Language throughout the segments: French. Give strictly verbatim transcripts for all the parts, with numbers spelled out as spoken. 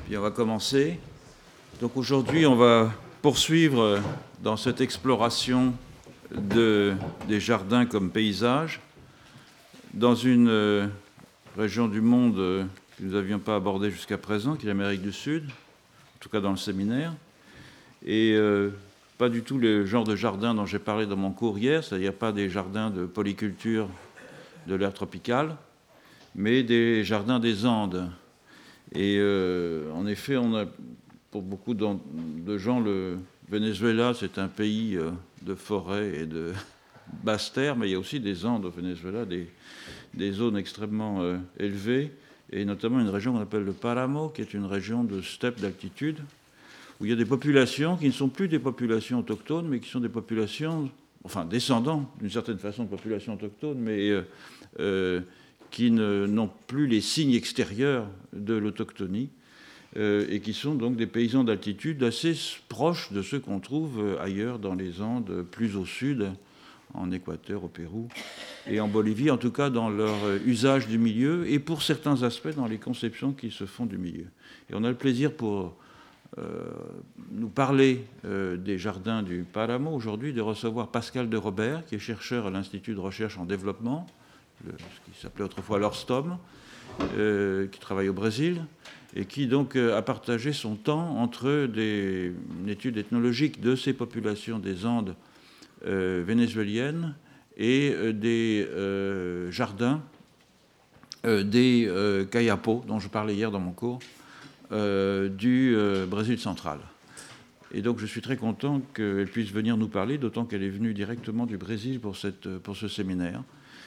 Puis on va commencer. Donc aujourd'hui, on va poursuivre dans cette exploration de, des jardins comme paysage dans une euh, région du monde euh, que nous n'avions pas abordée jusqu'à présent, qui est l'Amérique du Sud, en tout cas dans le séminaire, et euh, pas du tout le genre de jardin dont j'ai parlé dans mon cours hier, c'est-à-dire pas des jardins de polyculture de l'ère tropicale, mais des jardins des Andes. Et euh, en effet, on a, pour beaucoup de gens, le Venezuela, c'est un pays de forêt et de basse terre, mais il y a aussi des Andes au Venezuela, des, des zones extrêmement euh, élevées, et notamment une région qu'on appelle le Páramo, qui est une région de steppe d'altitude, où il y a des populations qui ne sont plus des populations autochtones, mais qui sont des populations, enfin descendants d'une certaine façon de populations autochtones, mais euh, euh, qui ne, n'ont plus les signes extérieurs de l'autochtonie, euh, et qui sont donc des paysans d'altitude assez proches de ceux qu'on trouve ailleurs dans les Andes, plus au sud, en Équateur, au Pérou, et en Bolivie, en tout cas dans leur usage du milieu, et pour certains aspects dans les conceptions qui se font du milieu. Et on a le plaisir pour euh, nous parler euh, des jardins du Páramo aujourd'hui, de recevoir Pascal de Robert, qui est chercheur à l'Institut de recherche en développement, le, ce qui s'appelait autrefois l'Orstom, euh, qui travaille au Brésil, et qui donc euh, a partagé son temps entre des, une étude ethnologique de ces populations des Andes euh, vénézuéliennes et euh, des euh, jardins euh, des euh, Kayapo, dont je parlais hier dans mon cours, euh, du euh, Brésil central. Et donc je suis très content qu'elle puisse venir nous parler, d'autant qu'elle est venue directement du Brésil pour, cette, pour ce séminaire.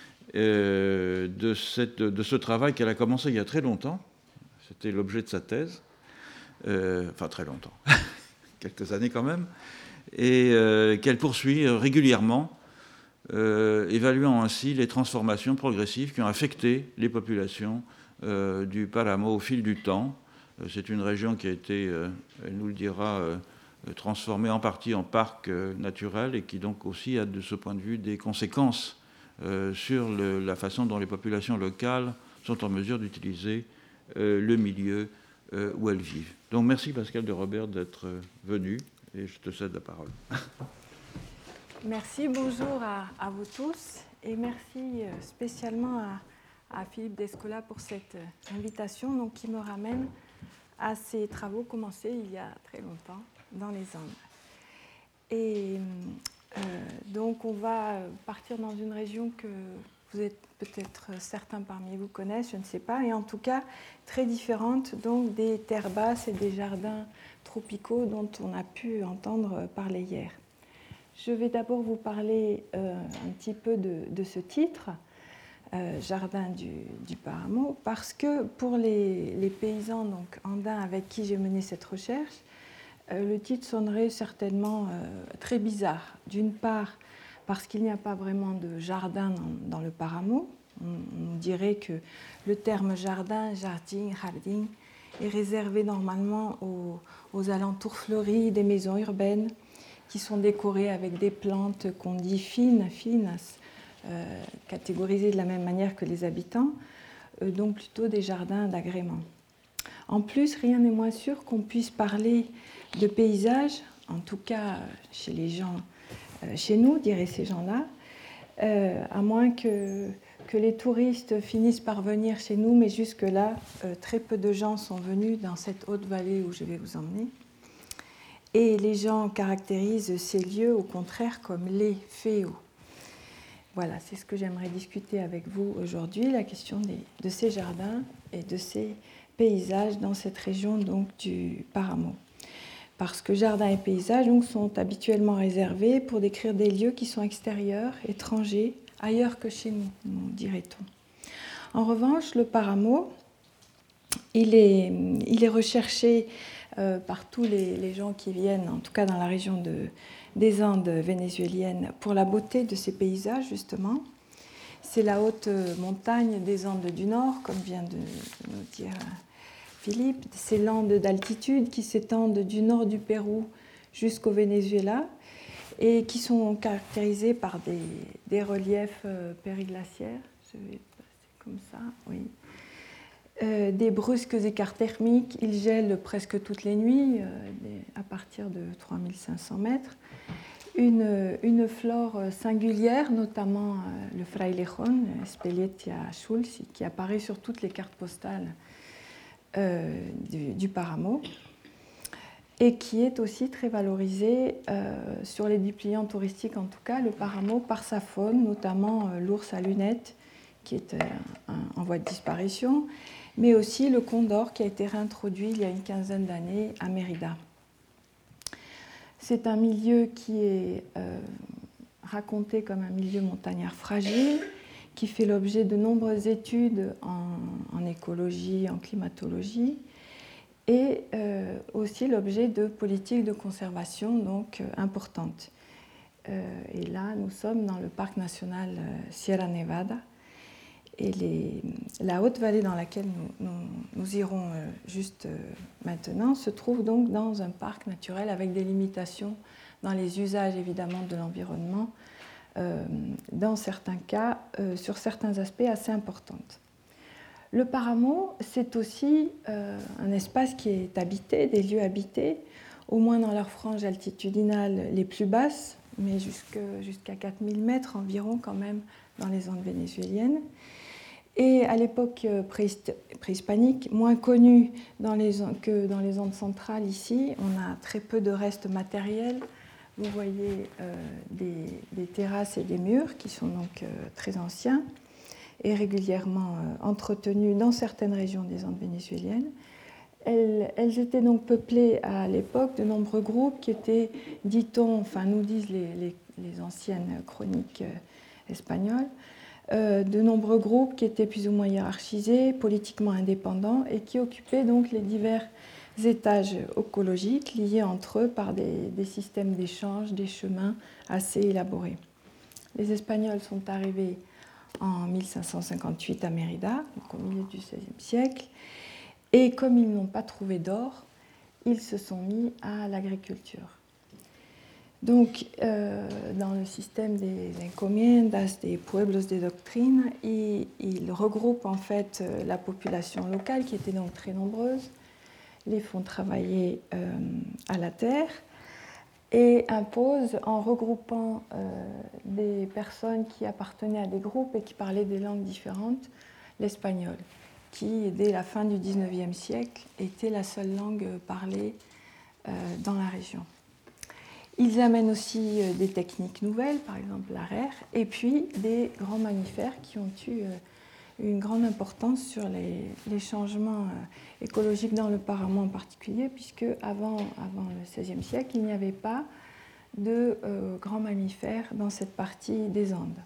Euh, de, cette, de ce travail qu'elle a commencé il y a très longtemps. C'était l'objet de sa thèse, euh, enfin très longtemps, quelques années quand même, et euh, qu'elle poursuit régulièrement, euh, évaluant ainsi les transformations progressives qui ont affecté les populations euh, du Páramo au fil du temps. Euh, c'est une région qui a été, euh, elle nous le dira, euh, transformée en partie en parc euh, naturel, et qui donc aussi a de ce point de vue des conséquences Euh, sur le, la façon dont les populations locales sont en mesure d'utiliser euh, le milieu euh, où elles vivent. Donc merci Pascal de Robert d'être euh, venu, et je te cède la parole. Merci, bonjour à, à vous tous, et merci spécialement à, à Philippe Descola pour cette invitation, donc, qui me ramène à ces travaux commencés il y a très longtemps dans les Andes. Et Euh, donc on va partir dans une région que vous êtes peut-être certains parmi vous connaissent, je ne sais pas, et en tout cas très différente donc des terres basses et des jardins tropicaux dont on a pu entendre parler hier. Je vais d'abord vous parler euh, un petit peu de, de ce titre, euh, Jardin du, du Páramo, parce que pour les, les paysans donc, andins avec qui j'ai mené cette recherche, le titre sonnerait certainement euh, très bizarre. D'une part, parce qu'il n'y a pas vraiment de jardin dans, dans le Páramo. On, on dirait que le terme jardin, jardin, jardin, est réservé normalement aux, aux alentours fleuris des maisons urbaines qui sont décorées avec des plantes qu'on dit fines, finas, euh, catégorisées de la même manière que les habitants, euh, donc plutôt des jardins d'agrément. En plus, rien n'est moins sûr qu'on puisse parler de paysage, en tout cas chez les gens, euh, chez nous, diraient ces gens-là, euh, à moins que, que les touristes finissent par venir chez nous, mais jusque-là, euh, très peu de gens sont venus dans cette haute vallée où je vais vous emmener. Et les gens caractérisent ces lieux, au contraire, comme les féos. Voilà, c'est ce que j'aimerais discuter avec vous aujourd'hui, la question des, de ces jardins et de ces paysages dans cette région donc, du Páramo. Parce que jardins et paysages donc, sont habituellement réservés pour décrire des lieux qui sont extérieurs, étrangers, ailleurs que chez nous, nous dirait-on. En revanche, le Páramo, il est, il est recherché euh, par tous les, les gens qui viennent, en tout cas dans la région de, des Andes vénézuéliennes, pour la beauté de ces paysages, justement. C'est la haute montagne des Andes du Nord, comme vient de nous dire Philippe, ces landes d'altitude qui s'étendent du nord du Pérou jusqu'au Venezuela et qui sont caractérisées par des, des reliefs périglaciaires. Je vais passer comme ça, oui. Euh, des brusques écarts thermiques, il gèle presque toutes les nuits, euh, à partir de trois mille cinq cents mètres. Une, une flore singulière, notamment euh, le frailejón, Spelletia schulz, qui apparaît sur toutes les cartes postales euh, du, du Paramo, et qui est aussi très valorisé euh, sur les dépliants touristiques, en tout cas, le Paramo, par sa faune, notamment euh, l'ours à lunettes, qui est euh, un, en voie de disparition, mais aussi le condor qui a été réintroduit il y a une quinzaine d'années à Mérida. C'est un milieu qui est euh, raconté comme un milieu montagnard fragile, qui fait l'objet de nombreuses études en, en écologie, en climatologie, et euh, aussi l'objet de politiques de conservation donc euh, importantes. Euh, et là, nous sommes dans le parc national euh, Sierra Nevada. Et les, la haute vallée dans laquelle nous, nous, nous irons euh, juste euh, maintenant se trouve donc dans un parc naturel avec des limitations dans les usages évidemment de l'environnement, euh, dans certains cas, euh, sur certains aspects assez importantes. Le Paramo, c'est aussi euh, un espace qui est habité, des lieux habités, au moins dans leurs franges altitudinales les plus basses, mais jusque, jusqu'à quatre mille mètres environ quand même dans les Andes vénézuéliennes. Et à l'époque préhispanique, moins connue dans les, que dans les Andes centrales ici, on a très peu de restes matériels. Vous voyez euh, des, des terrasses et des murs qui sont donc euh, très anciens et régulièrement euh, entretenus dans certaines régions des Andes vénézuéliennes. Elles, elles étaient donc peuplées à l'époque de nombreux groupes qui étaient, dit-on, enfin nous disent les, les, les anciennes chroniques euh, espagnoles, Euh, de nombreux groupes qui étaient plus ou moins hiérarchisés, politiquement indépendants et qui occupaient donc les divers étages écologiques liés entre eux par des, des systèmes d'échange, des chemins assez élaborés. Les Espagnols sont arrivés en mille cinq cent cinquante-huit à Mérida, donc au milieu du seizième siècle, et comme ils n'ont pas trouvé d'or, ils se sont mis à l'agriculture. Donc, euh, dans le système des encomiendas, des pueblos de doctrine, il, il regroupe en fait la population locale qui était donc très nombreuse, les font travailler euh, à la terre et impose en regroupant euh, des personnes qui appartenaient à des groupes et qui parlaient des langues différentes, l'espagnol, qui dès la fin du dix-neuvième siècle était la seule langue parlée euh, dans la région. Ils amènent aussi des techniques nouvelles, par exemple l'arère, et puis des grands mammifères qui ont eu une grande importance sur les, les changements écologiques dans le Paramo en particulier, puisque avant, avant le seizième siècle, il n'y avait pas de euh, grands mammifères dans cette partie des Andes.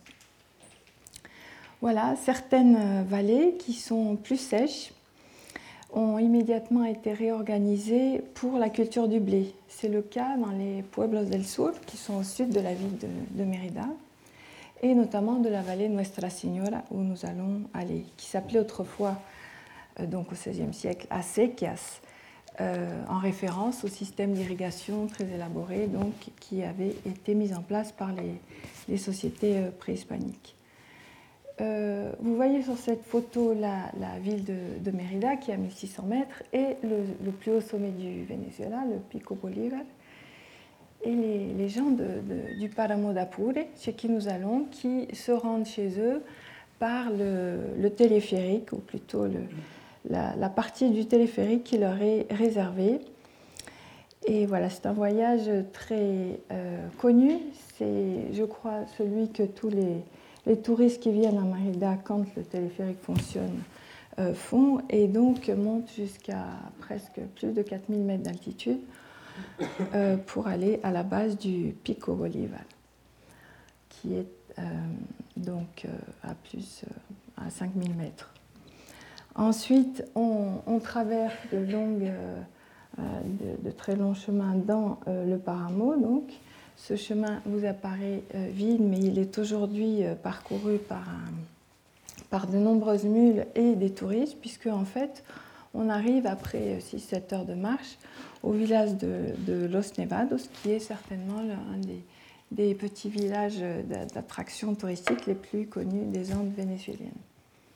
Voilà, certaines vallées qui sont plus sèches ont immédiatement été réorganisées pour la culture du blé. C'est le cas dans les Pueblos del Sur, qui sont au sud de la ville de, de Mérida, et notamment de la vallée Nuestra Señora, où nous allons aller, qui s'appelait autrefois, euh, donc au seizième siècle, Acequias, euh, en référence au système d'irrigation très élaboré donc, qui avait été mis en place par les, les sociétés euh, préhispaniques. Euh, vous voyez sur cette photo la, la ville de, de Mérida qui est à mille six cents mètres et le, le plus haut sommet du Venezuela, le Pico Bolívar, et les, les gens de, de, du Páramo d'Apure, chez qui nous allons, qui se rendent chez eux par le, le téléphérique, ou plutôt le, la, la partie du téléphérique qui leur est réservée. Et voilà, c'est un voyage très euh, connu, c'est, je crois, celui que tous les Les touristes qui viennent à Mérida quand le téléphérique fonctionne euh, font et donc montent jusqu'à presque plus de quatre mille mètres d'altitude euh, pour aller à la base du Pico Bolívar, qui est euh, donc euh, à plus euh, à cinq mille mètres. Ensuite, on, on traverse de, longues, euh, de, de très longs chemins dans euh, le Paramo, donc. Ce chemin vous apparaît euh, vide, mais il est aujourd'hui euh, parcouru par, un, par de nombreuses mules et des touristes, puisque en fait, on arrive après six à sept heures de marche au village de, de Los Nevados, qui est certainement un des, des petits villages d'attractions touristiques les plus connus des Andes vénézuéliennes.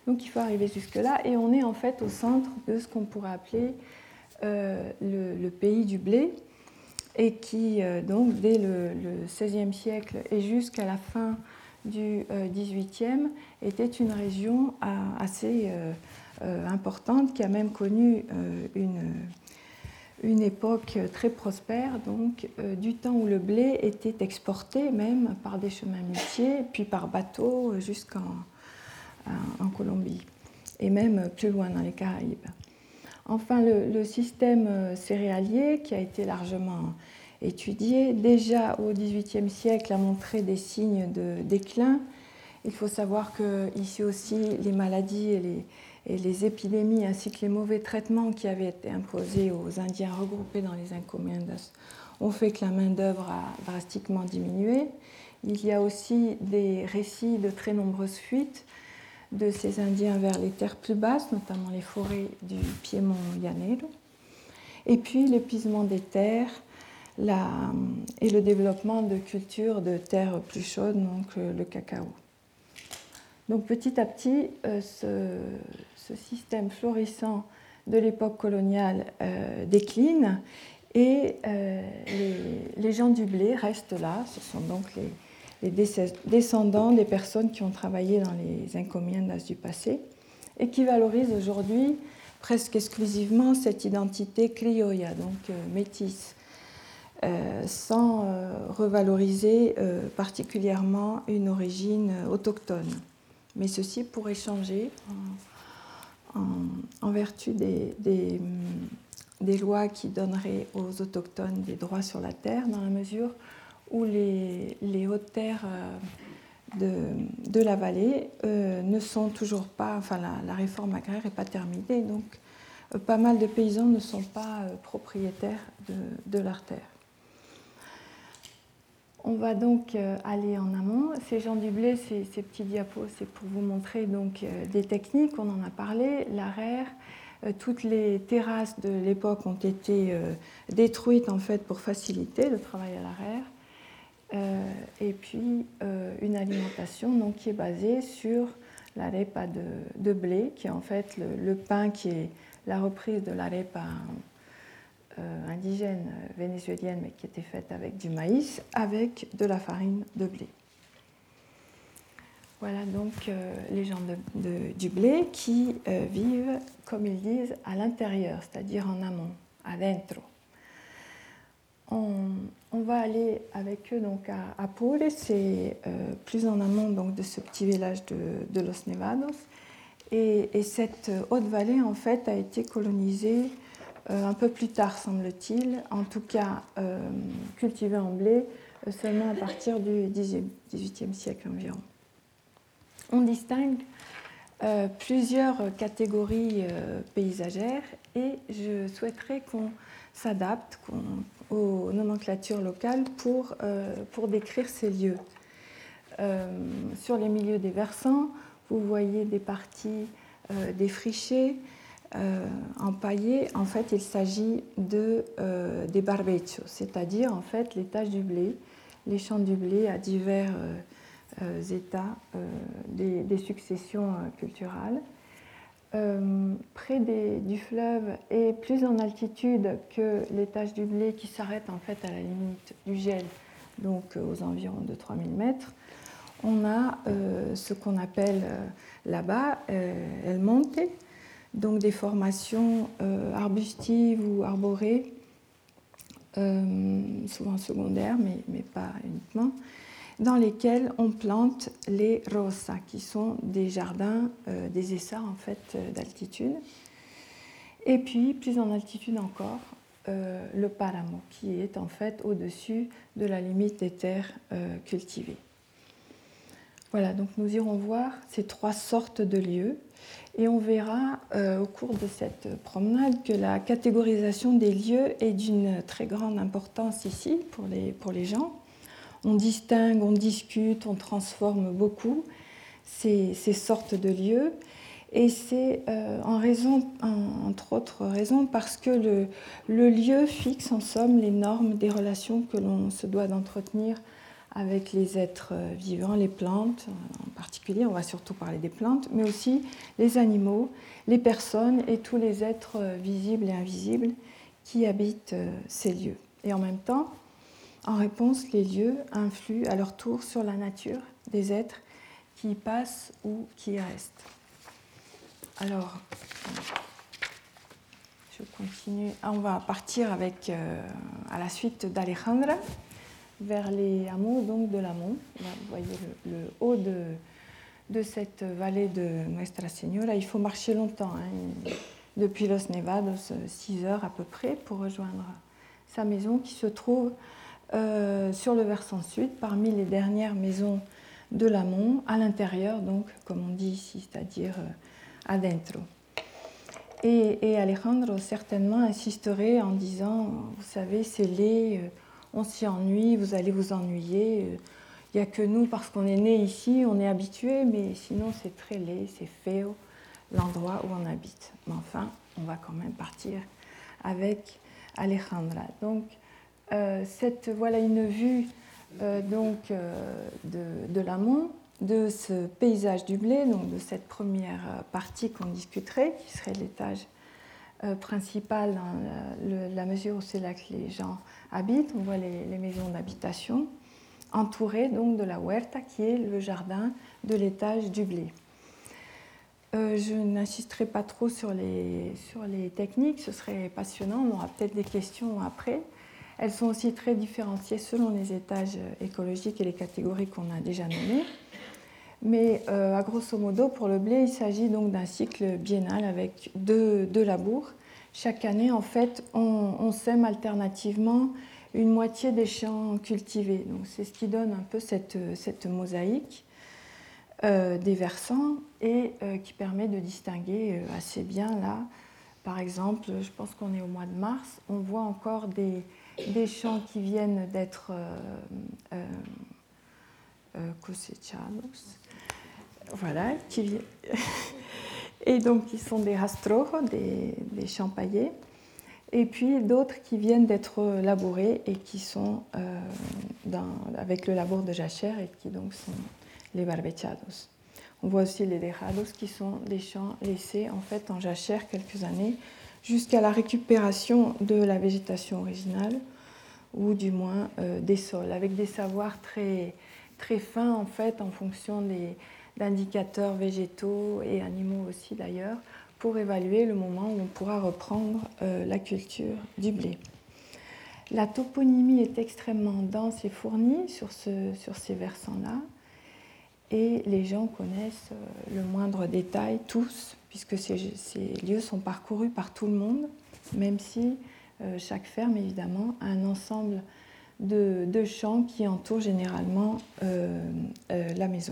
Donc il faut arriver jusque-là, et on est en fait au centre de ce qu'on pourrait appeler euh, le, le pays du blé, et qui, euh, donc, dès le, le seizième siècle et jusqu'à la fin du euh, dix-huitième, était une région à, assez euh, euh, importante, qui a même connu euh, une, une époque très prospère, donc euh, du temps où le blé était exporté même par des chemins muletiers, puis par bateau jusqu'en en Colombie, et même plus loin dans les Caraïbes. Enfin, le, le système céréalier, qui a été largement étudié, déjà au dix-huitième siècle, a montré des signes de déclin. Il faut savoir qu'ici aussi, les maladies et les, et les épidémies, ainsi que les mauvais traitements qui avaient été imposés aux Indiens regroupés dans les encomiendas, ont fait que la main-d'œuvre a drastiquement diminué. Il y a aussi des récits de très nombreuses fuites de ces Indiens vers les terres plus basses, notamment les forêts du Piémont llanero, et puis l'épuisement des terres la, et le développement de cultures de terres plus chaudes, donc le cacao. Donc petit à petit, euh, ce, ce système florissant de l'époque coloniale euh, décline, et euh, les, les gens du blé restent là. Ce sont donc les les descendants des personnes qui ont travaillé dans les encomiendas du passé et qui valorisent aujourd'hui presque exclusivement cette identité criolla, donc euh, métisse, euh, sans euh, revaloriser euh, particulièrement une origine autochtone. Mais ceci pourrait changer en, en, en vertu des, des, des lois qui donneraient aux autochtones des droits sur la terre, dans la mesure où les, les hautes terres de, de la vallée euh, ne sont toujours pas, enfin la, la réforme agraire n'est pas terminée, donc euh, pas mal de paysans ne sont pas euh, propriétaires de, de leurs terres. On va donc euh, aller en amont. Ces gens du blé, ces, ces petits diapos, c'est pour vous montrer donc euh, des techniques, on en a parlé, l'arère. Euh, toutes les terrasses de l'époque ont été euh, détruites en fait pour faciliter le travail à l'arère. Euh, et puis euh, une alimentation donc, qui est basée sur l'arepa de, de blé, qui est en fait le, le pain qui est la reprise de l'arepa euh, indigène vénézuélienne, mais qui était faite avec du maïs, avec de la farine de blé. Voilà donc euh, les gens de, de, du blé qui euh, vivent, comme ils disent, à l'intérieur, c'est-à-dire en amont, adentro. On, on va aller avec eux donc à Apure, c'est euh, plus en amont donc, de ce petit village de, de Los Nevados. Et, et cette haute vallée, en fait, a été colonisée euh, un peu plus tard, semble-t-il, en tout cas euh, cultivée en blé euh, seulement à partir du dix-huitième siècle environ. On distingue euh, plusieurs catégories euh, paysagères, et je souhaiterais qu'on s'adapte, qu'on aux nomenclatures locales pour, euh, pour décrire ces lieux. Euh, sur les milieux des versants, vous voyez des parties euh, défrichées, euh, empaillées. En fait, il s'agit de, euh, des barbechos, c'est-à-dire en fait, les tâches du blé, les champs du blé à divers euh, euh, états euh, des, des successions euh, culturales. Euh, près des, du fleuve et plus en altitude que les taches du blé qui s'arrêtent en fait à la limite du gel, donc aux environs de trois mille mètres, on a euh, ce qu'on appelle euh, là-bas euh, El Monte, donc des formations euh, arbustives ou arborées, euh, souvent secondaires, mais, mais pas uniquement, dans lesquels on plante les rosas, qui sont des jardins, euh, des essarts en fait d'altitude. Et puis, plus en altitude encore, euh, le páramo, qui est en fait au-dessus de la limite des terres euh, cultivées. Voilà, donc nous irons voir ces trois sortes de lieux, et on verra euh, au cours de cette promenade que la catégorisation des lieux est d'une très grande importance ici pour les, pour les gens. On distingue, on discute, on transforme beaucoup ces, ces sortes de lieux. Et c'est euh, en raison, en, entre autres raisons, parce que le, le lieu fixe en somme les normes des relations que l'on se doit d'entretenir avec les êtres vivants, les plantes en particulier, on va surtout parler des plantes, mais aussi les animaux, les personnes et tous les êtres visibles et invisibles qui habitent ces lieux. Et en même temps, en réponse, les lieux influent à leur tour sur la nature des êtres qui y passent ou qui y restent. Alors, je continue. On va partir avec, euh, à la suite d'Alejandra, vers les hameaux donc, de l'Amont. Vous voyez le, le haut de, de cette vallée de Nuestra Señora. Il faut marcher longtemps, hein, depuis Los Nevados, six heures à peu près, pour rejoindre sa maison qui se trouve euh, sur le versant sud, parmi les dernières maisons de l'Amont, à l'intérieur, donc, comme on dit ici, c'est-à-dire euh, adentro. Et, et Alejandro certainement insisterait en disant, vous savez, c'est laid, euh, on s'y ennuie, vous allez vous ennuyer. Il n'y a que nous, parce qu'on est né ici, on est habitué, mais sinon c'est très laid, c'est feo, l'endroit où on habite. Mais enfin, on va quand même partir avec Alejandra. Donc, euh, cette, voilà une vue euh, donc, euh, de, de l'amont, de ce paysage du blé, donc de cette première partie qu'on discuterait, qui serait l'étage euh, principal dans la, le, la mesure où c'est là que les gens habitent. On voit les, les maisons d'habitation, entourées donc de la huerta, qui est le jardin de l'étage du blé. Euh, je n'insisterai pas trop sur les, sur les techniques, ce serait passionnant, on aura peut-être des questions après. Elles sont aussi très différenciées selon les étages écologiques et les catégories qu'on a déjà nommées. Mais euh, à grosso modo, pour le blé, il s'agit donc d'un cycle biennal avec deux, deux labours. Chaque année, en fait, on, on sème alternativement une moitié des champs cultivés. Donc, c'est ce qui donne un peu cette, cette mosaïque euh, des versants et euh, qui permet de distinguer euh, assez bien là. Par exemple, je pense qu'on est au mois de mars, on voit encore des, des champs qui viennent d'être euh, euh, euh, cosechados. Voilà, qui... et donc qui sont des rastrojos, des, des champs paillés, et puis d'autres qui viennent d'être labourés et qui sont euh, dans, avec le labour de jachère et qui donc sont les barbechados. On voit aussi les dejados qui sont des champs laissés en fait en jachère quelques années jusqu'à la récupération de la végétation originale ou du moins euh, des sols, avec des savoirs très, très fins en fait en fonction des d'indicateurs végétaux et animaux aussi d'ailleurs, pour évaluer le moment où on pourra reprendre euh, la culture du blé. La toponymie est extrêmement dense et fournie sur, ce, sur ces versants-là, et les gens connaissent euh, le moindre détail, tous, puisque ces, ces lieux sont parcourus par tout le monde, même si euh, chaque ferme, évidemment, a un ensemble de, de champs qui entourent généralement euh, euh, la maison.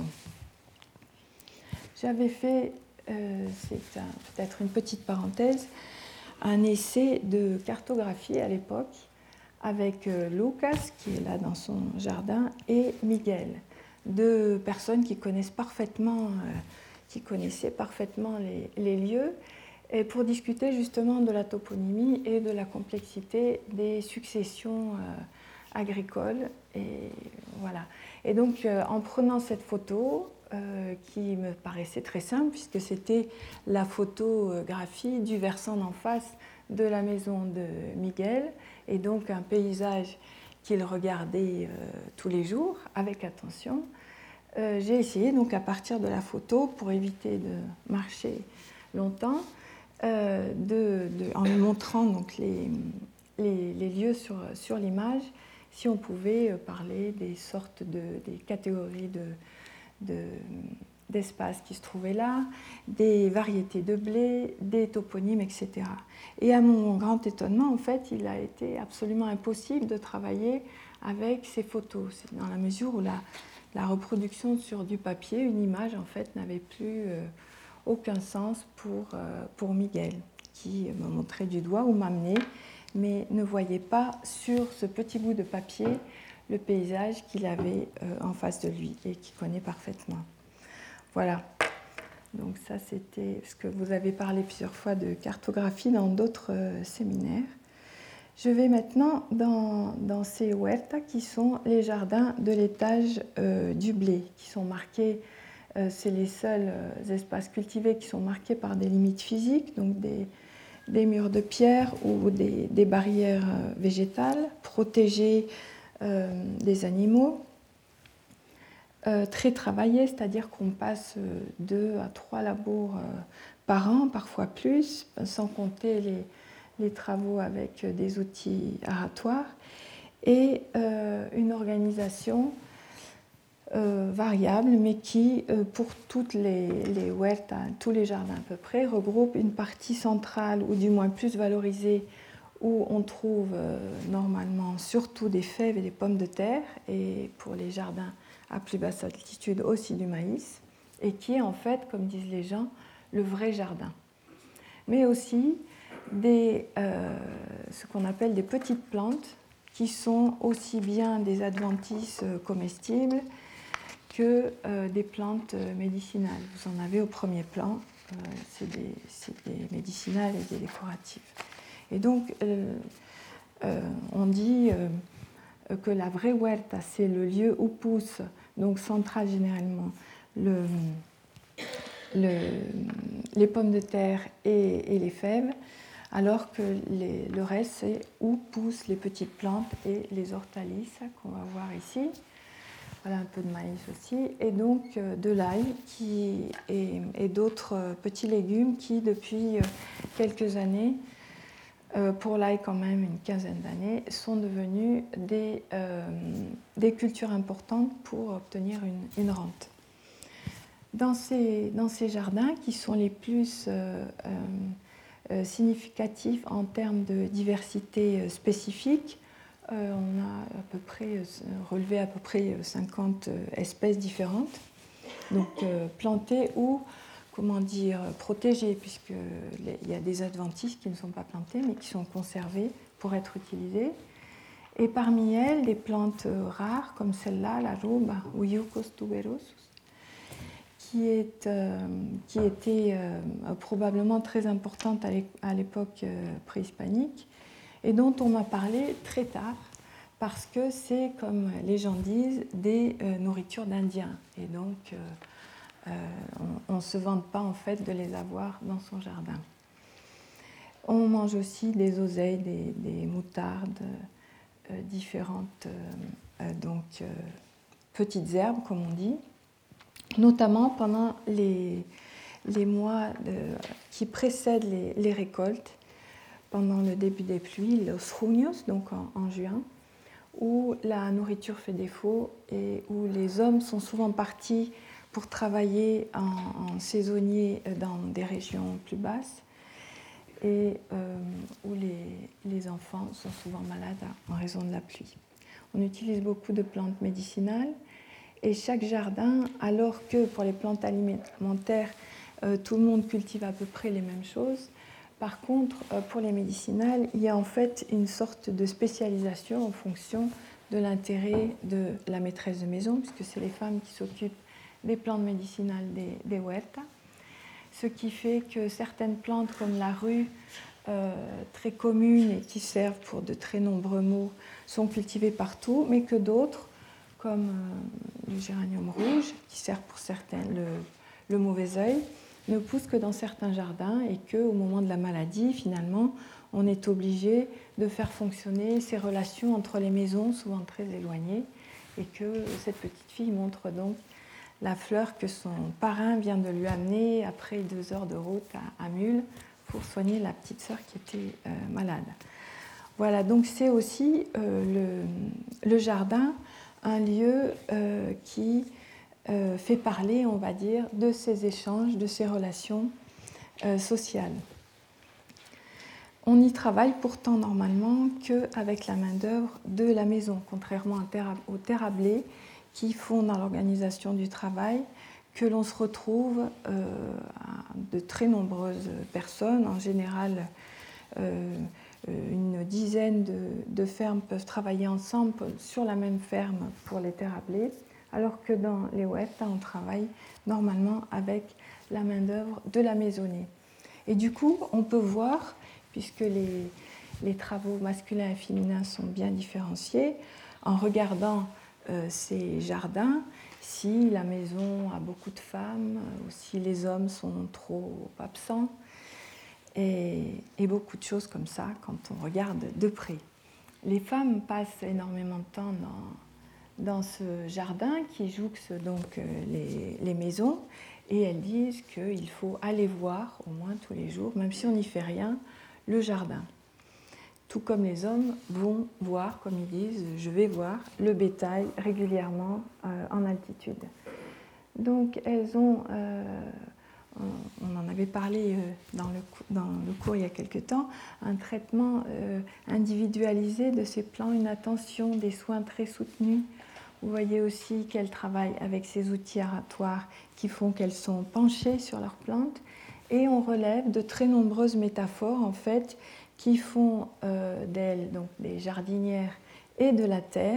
J'avais fait, euh, c'est un, peut-être une petite parenthèse, un essai de cartographie à l'époque avec euh, Lucas, qui est là dans son jardin, et Miguel, deux personnes qui connaissent parfaitement, euh, qui connaissaient parfaitement les, les lieux, et pour discuter justement de la toponymie et de la complexité des successions euh, agricoles. Et voilà. Et donc, euh, en prenant cette photo, Euh, qui me paraissait très simple, puisque c'était la photographie du versant d'en face de la maison de Miguel, et donc un paysage qu'il regardait euh, tous les jours, avec attention. Euh, j'ai essayé, donc à partir de la photo, pour éviter de marcher longtemps, euh, de, de, en lui montrant donc, les, les, les lieux sur, sur l'image, si on pouvait parler des sortes de des catégories de De, d'espaces qui se trouvaient là, des variétés de blé, des toponymes, et cetera. Et à mon grand étonnement, en fait, il a été absolument impossible de travailler avec ces photos. C'est dans la mesure où la, la reproduction sur du papier, une image, en fait, n'avait plus euh, aucun sens pour, euh, pour Miguel, qui me montrait du doigt ou m'amenait, mais ne voyait pas sur ce petit bout de papier le paysage qu'il avait euh, en face de lui et qu'il connaît parfaitement. Voilà. Donc ça, c'était ce que vous avez parlé plusieurs fois de cartographie dans d'autres euh, séminaires. Je vais maintenant dans, dans ces huertas qui sont les jardins de l'étage euh, du blé, qui sont marqués, euh, c'est les seuls euh, espaces cultivés qui sont marqués par des limites physiques, donc des, des murs de pierre ou des, des barrières euh, végétales, protégés euh, des animaux. Euh, très travaillés, c'est-à-dire qu'on passe euh, deux à trois labours euh, par an, parfois plus, sans compter les, les travaux avec des outils aratoires, et euh, une organisation euh, variable, mais qui, euh, pour toutes les, les huertas, tous les jardins à peu près, regroupe une partie centrale, ou du moins plus valorisée, où on trouve euh, normalement surtout des fèves et des pommes de terre, et pour les jardins à plus basse altitude aussi du maïs, et qui est en fait, comme disent les gens, le vrai jardin. Mais aussi des, euh, ce qu'on appelle des petites plantes, qui sont aussi bien des adventices comestibles que euh, des plantes médicinales. Vous en avez au premier plan, euh, c'est des, c'est des médicinales et des décoratives. Et donc, euh, euh, on dit euh, que la vraie huerta, c'est le lieu où pousse, donc central généralement, le, le, les pommes de terre et, et les fèves, alors que les, le reste, c'est où poussent les petites plantes et les hortalices qu'on va voir ici. Voilà, un peu de maïs aussi, et donc euh, de l'ail qui, et, et d'autres petits légumes qui, depuis quelques années, euh, pour l'ail quand même une quinzaine d'années, sont devenus des, euh, des cultures importantes pour obtenir une, une rente. Dans ces, dans ces jardins qui sont les plus euh, euh, significatifs en termes de diversité spécifique, euh, on a à peu près relevé à peu près cinquante espèces différentes, donc euh, plantées ou, comment dire, protégées, puisqu'il y a des adventices qui ne sont pas plantés mais qui sont conservés pour être utilisés. Et parmi elles, des plantes rares comme celle-là, la ruba ou Iucos tuberosus, qui, est, euh, qui était euh, probablement très importante à l'époque euh, préhispanique et dont on m'a parlé très tard parce que c'est, comme les gens disent, des euh, nourritures d'Indiens. Et donc, euh, euh, on ne se vante pas en fait de les avoir dans son jardin. On mange aussi des oseilles, des, des moutardes, euh, différentes euh, donc, euh, petites herbes, comme on dit, notamment pendant les, les mois de, qui précèdent les, les récoltes, pendant le début des pluies, los junios, donc en, en juin, où la nourriture fait défaut et où les hommes sont souvent partis pour travailler en, en saisonnier dans des régions plus basses et euh, où les, les enfants sont souvent malades en raison de la pluie. On utilise beaucoup de plantes médicinales. Et chaque jardin, alors que pour les plantes alimentaires, euh, tout le monde cultive à peu près les mêmes choses, par contre, euh, pour les médicinales, il y a en fait une sorte de spécialisation en fonction de l'intérêt de la maîtresse de maison, puisque c'est les femmes qui s'occupent des plantes médicinales des, des huertas, ce qui fait que certaines plantes comme la rue, euh, très communes et qui servent pour de très nombreux maux, sont cultivées partout, mais que d'autres, comme euh, le géranium rouge, qui sert pour certains le, le mauvais œil, ne pousse que dans certains jardins et qu'au moment de la maladie, finalement, on est obligé de faire fonctionner ces relations entre les maisons, souvent très éloignées, et que cette petite fille montre donc la fleur que son parrain vient de lui amener après deux heures de route à, à Mule pour soigner la petite sœur qui était euh, malade. Voilà, donc c'est aussi euh, le, le jardin, un lieu euh, qui euh, fait parler, on va dire, de ces échanges, de ces relations euh, sociales. On n'y travaille pourtant normalement qu'avec la main-d'œuvre de la maison, contrairement aux terres à blé qui font dans l'organisation du travail que l'on se retrouve euh, de très nombreuses personnes, en général euh, une dizaine de, de fermes peuvent travailler ensemble sur la même ferme pour les terres à blé, alors que dans les huertas, on travaille normalement avec la main-d'œuvre de la maisonnée. Et du coup, on peut voir, puisque les, les travaux masculins et féminins sont bien différenciés en regardant euh, ces jardins, si la maison a beaucoup de femmes ou si les hommes sont trop absents, et, et beaucoup de choses comme ça quand on regarde de près. Les femmes passent énormément de temps dans, dans ce jardin qui jouxte donc les, les maisons, et elles disent qu'il faut aller voir au moins tous les jours, même si on n'y fait rien, le jardin. Tout comme les hommes vont voir, comme ils disent, je vais voir le bétail régulièrement euh, en altitude. Donc elles ont, euh, on en avait parlé dans le, dans le cours il y a quelque temps, un traitement euh, individualisé de ces plants, une attention, des soins très soutenus. Vous voyez aussi qu'elles travaillent avec ces outils aratoires qui font qu'elles sont penchées sur leurs plantes, et on relève de très nombreuses métaphores en fait qui font euh, d'elles donc des jardinières et de la terre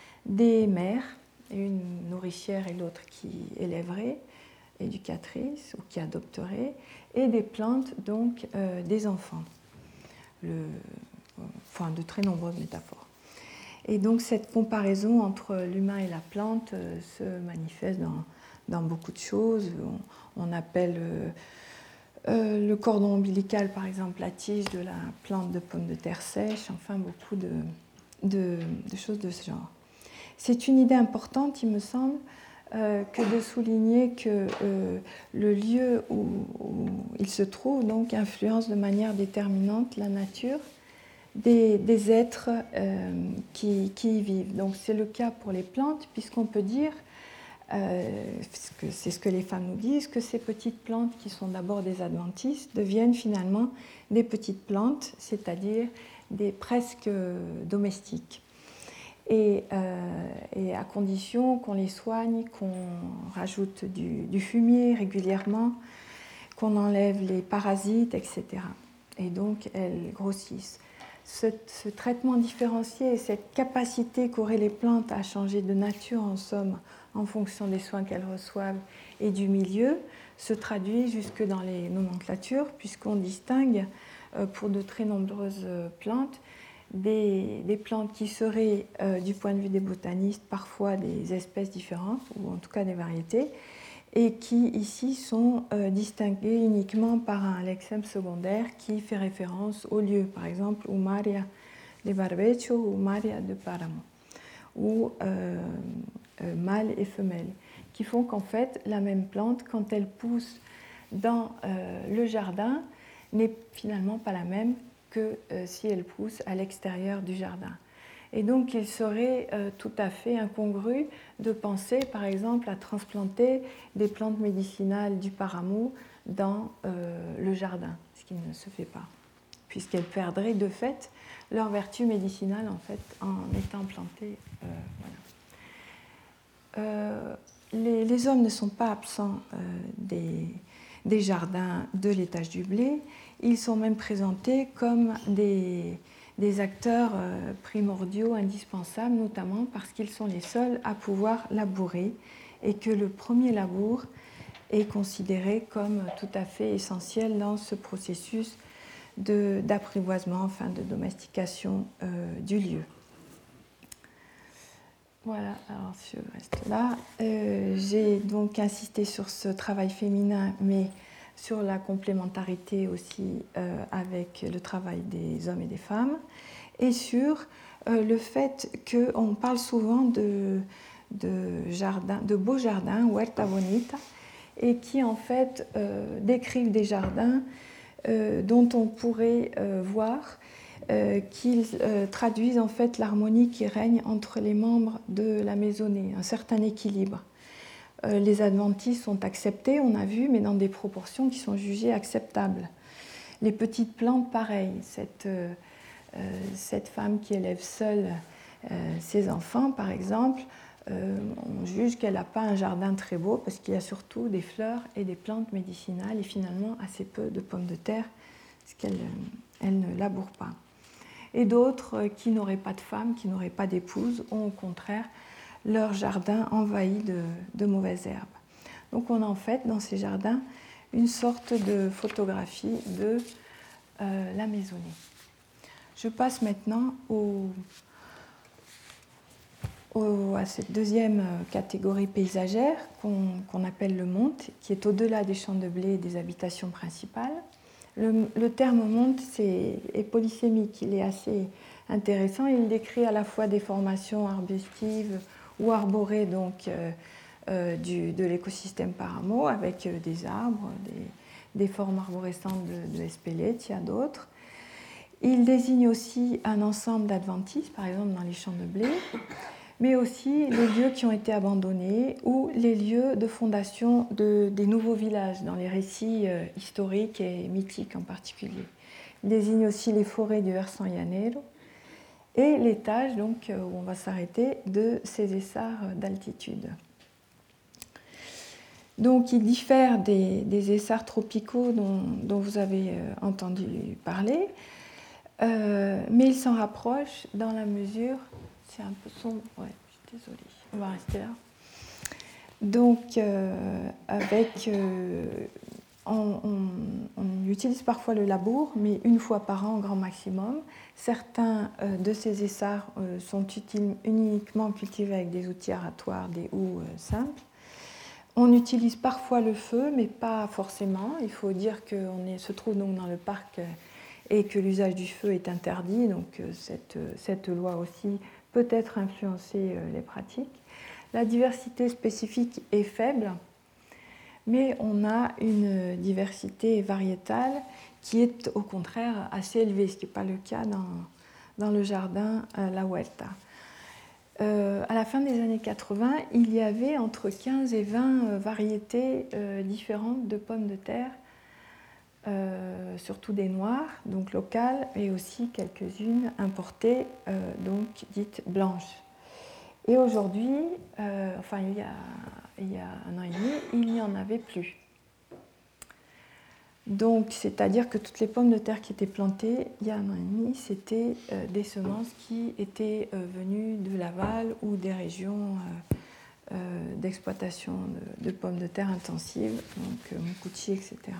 des mères, une nourricière et l'autre qui élèverait, éducatrice ou qui adopterait, et des plantes donc euh, des enfants. Le, enfin de très nombreuses métaphores. Et donc cette comparaison entre l'humain et la plante euh, se manifeste dans, dans beaucoup de choses. On, on appelle euh, euh, le cordon ombilical, par exemple, la tige de la plante de pomme de terre sèche, enfin beaucoup de, de, de choses de ce genre. C'est une idée importante, il me semble, euh, que de souligner que euh, le lieu où, où il se trouve donc, influence de manière déterminante la nature Des, des êtres euh, qui, qui y vivent. Donc c'est le cas pour les plantes, puisqu'on peut dire, euh, que c'est ce que les femmes nous disent, que ces petites plantes qui sont d'abord des adventices deviennent finalement des petites plantes, c'est-à-dire des presque domestiques. Et, euh, et à condition qu'on les soigne, qu'on rajoute du, du fumier régulièrement, qu'on enlève les parasites, et cetera. Et donc elles grossissent. Ce, ce traitement différencié et cette capacité qu'auraient les plantes à changer de nature, en somme, en fonction des soins qu'elles reçoivent et du milieu, se traduit jusque dans les nomenclatures, puisqu'on distingue euh, pour de très nombreuses euh, plantes des, des plantes qui seraient, euh, du point de vue des botanistes, parfois des espèces différentes, ou en tout cas des variétés, et qui ici sont euh, distingués uniquement par un lexème secondaire qui fait référence au lieu, par exemple Humaria de Barbecho ou Humaria de Páramo, ou euh, euh, mâle et femelle, qui font qu'en fait la même plante, quand elle pousse dans euh, le jardin, n'est finalement pas la même que euh, si elle pousse à l'extérieur du jardin. Et donc, il serait euh, tout à fait incongru de penser, par exemple, à transplanter des plantes médicinales du Páramo dans euh, le jardin, ce qui ne se fait pas, puisqu'elles perdraient de fait leur vertu médicinale en, fait, en étant plantées. Euh, voilà. euh, les, les hommes ne sont pas absents euh, des, des jardins de l'étage du blé, ils sont même présentés comme des... des acteurs primordiaux, indispensables, notamment parce qu'ils sont les seuls à pouvoir labourer et que le premier labour est considéré comme tout à fait essentiel dans ce processus de, d'apprivoisement, enfin de domestication euh, du lieu. Voilà, alors je reste là. Euh, j'ai donc insisté sur ce travail féminin, mais sur la complémentarité aussi euh, avec le travail des hommes et des femmes, et sur euh, le fait qu'on parle souvent de, de, jardins, de beaux jardins, huerta bonita, et qui en fait euh, décrivent des jardins euh, dont on pourrait euh, voir euh, qu'ils euh, traduisent en fait l'harmonie qui règne entre les membres de la maisonnée, un certain équilibre. Les adventices sont acceptés, on a vu, mais dans des proportions qui sont jugées acceptables. Les petites plantes, pareil. Cette, euh, cette femme qui élève seule euh, ses enfants, par exemple, euh, on juge qu'elle n'a pas un jardin très beau parce qu'il y a surtout des fleurs et des plantes médicinales et finalement assez peu de pommes de terre parce qu'elle elle ne laboure pas. Et d'autres qui n'auraient pas de femme, qui n'auraient pas d'épouse, ont au contraire leur jardin envahi de, de mauvaises herbes. Donc on a en fait dans ces jardins une sorte de photographie de euh, la maisonnée. Je passe maintenant au, au, à cette deuxième catégorie paysagère qu'on qu'on appelle le monte, qui est au-delà des champs de blé et des habitations principales. Le, le terme monte c'est, est polysémique, il est assez intéressant. Il décrit à la fois des formations arbustives ou arborées donc, euh, euh, du, de l'écosystème paramo, avec euh, des arbres, des, des formes arborescentes de, de espélètes, il y a d'autres. Il désigne aussi un ensemble d'adventices, par exemple dans les champs de blé, mais aussi les lieux qui ont été abandonnés ou les lieux de fondation de, des nouveaux villages, dans les récits euh, historiques et mythiques en particulier. Il désigne aussi les forêts du versant llanero et l'étage, donc, où on va s'arrêter, de ces essarts d'altitude. Donc, il diffère des, des essarts tropicaux dont, dont vous avez euh, entendu parler. Euh, mais il s'en rapproche dans la mesure, c'est un peu sombre, ouais, je suis désolée, on va rester là. Donc, euh, avec, euh, on, on, on utilise parfois le labour, mais une fois par an, grand maximum. Certains euh, de ces essarts euh, sont utiles, uniquement cultivés avec des outils aratoires, des houes euh, simples. On utilise parfois le feu, mais pas forcément. Il faut dire qu'on est, se trouve donc dans le parc et que l'usage du feu est interdit, donc cette, cette loi aussi peut être influencer les pratiques. La diversité spécifique est faible, mais on a une diversité variétale qui est au contraire assez élevée, ce qui n'est pas le cas dans, dans le jardin La Huerta. Euh, à la fin des années quatre-vingts, il y avait entre quinze et vingt variétés euh, différentes de pommes de terre, Euh, surtout des noires, donc locales, et aussi quelques-unes importées, euh, donc dites blanches. Et aujourd'hui, euh, enfin il y, a, il y a un an et demi, il n'y en avait plus. Donc, c'est-à-dire que toutes les pommes de terre qui étaient plantées il y a un an et demi, c'était euh, des semences qui étaient euh, venues de Laval ou des régions euh, euh, d'exploitation de, de pommes de terre intensives, donc euh, Moukouchi, et cetera.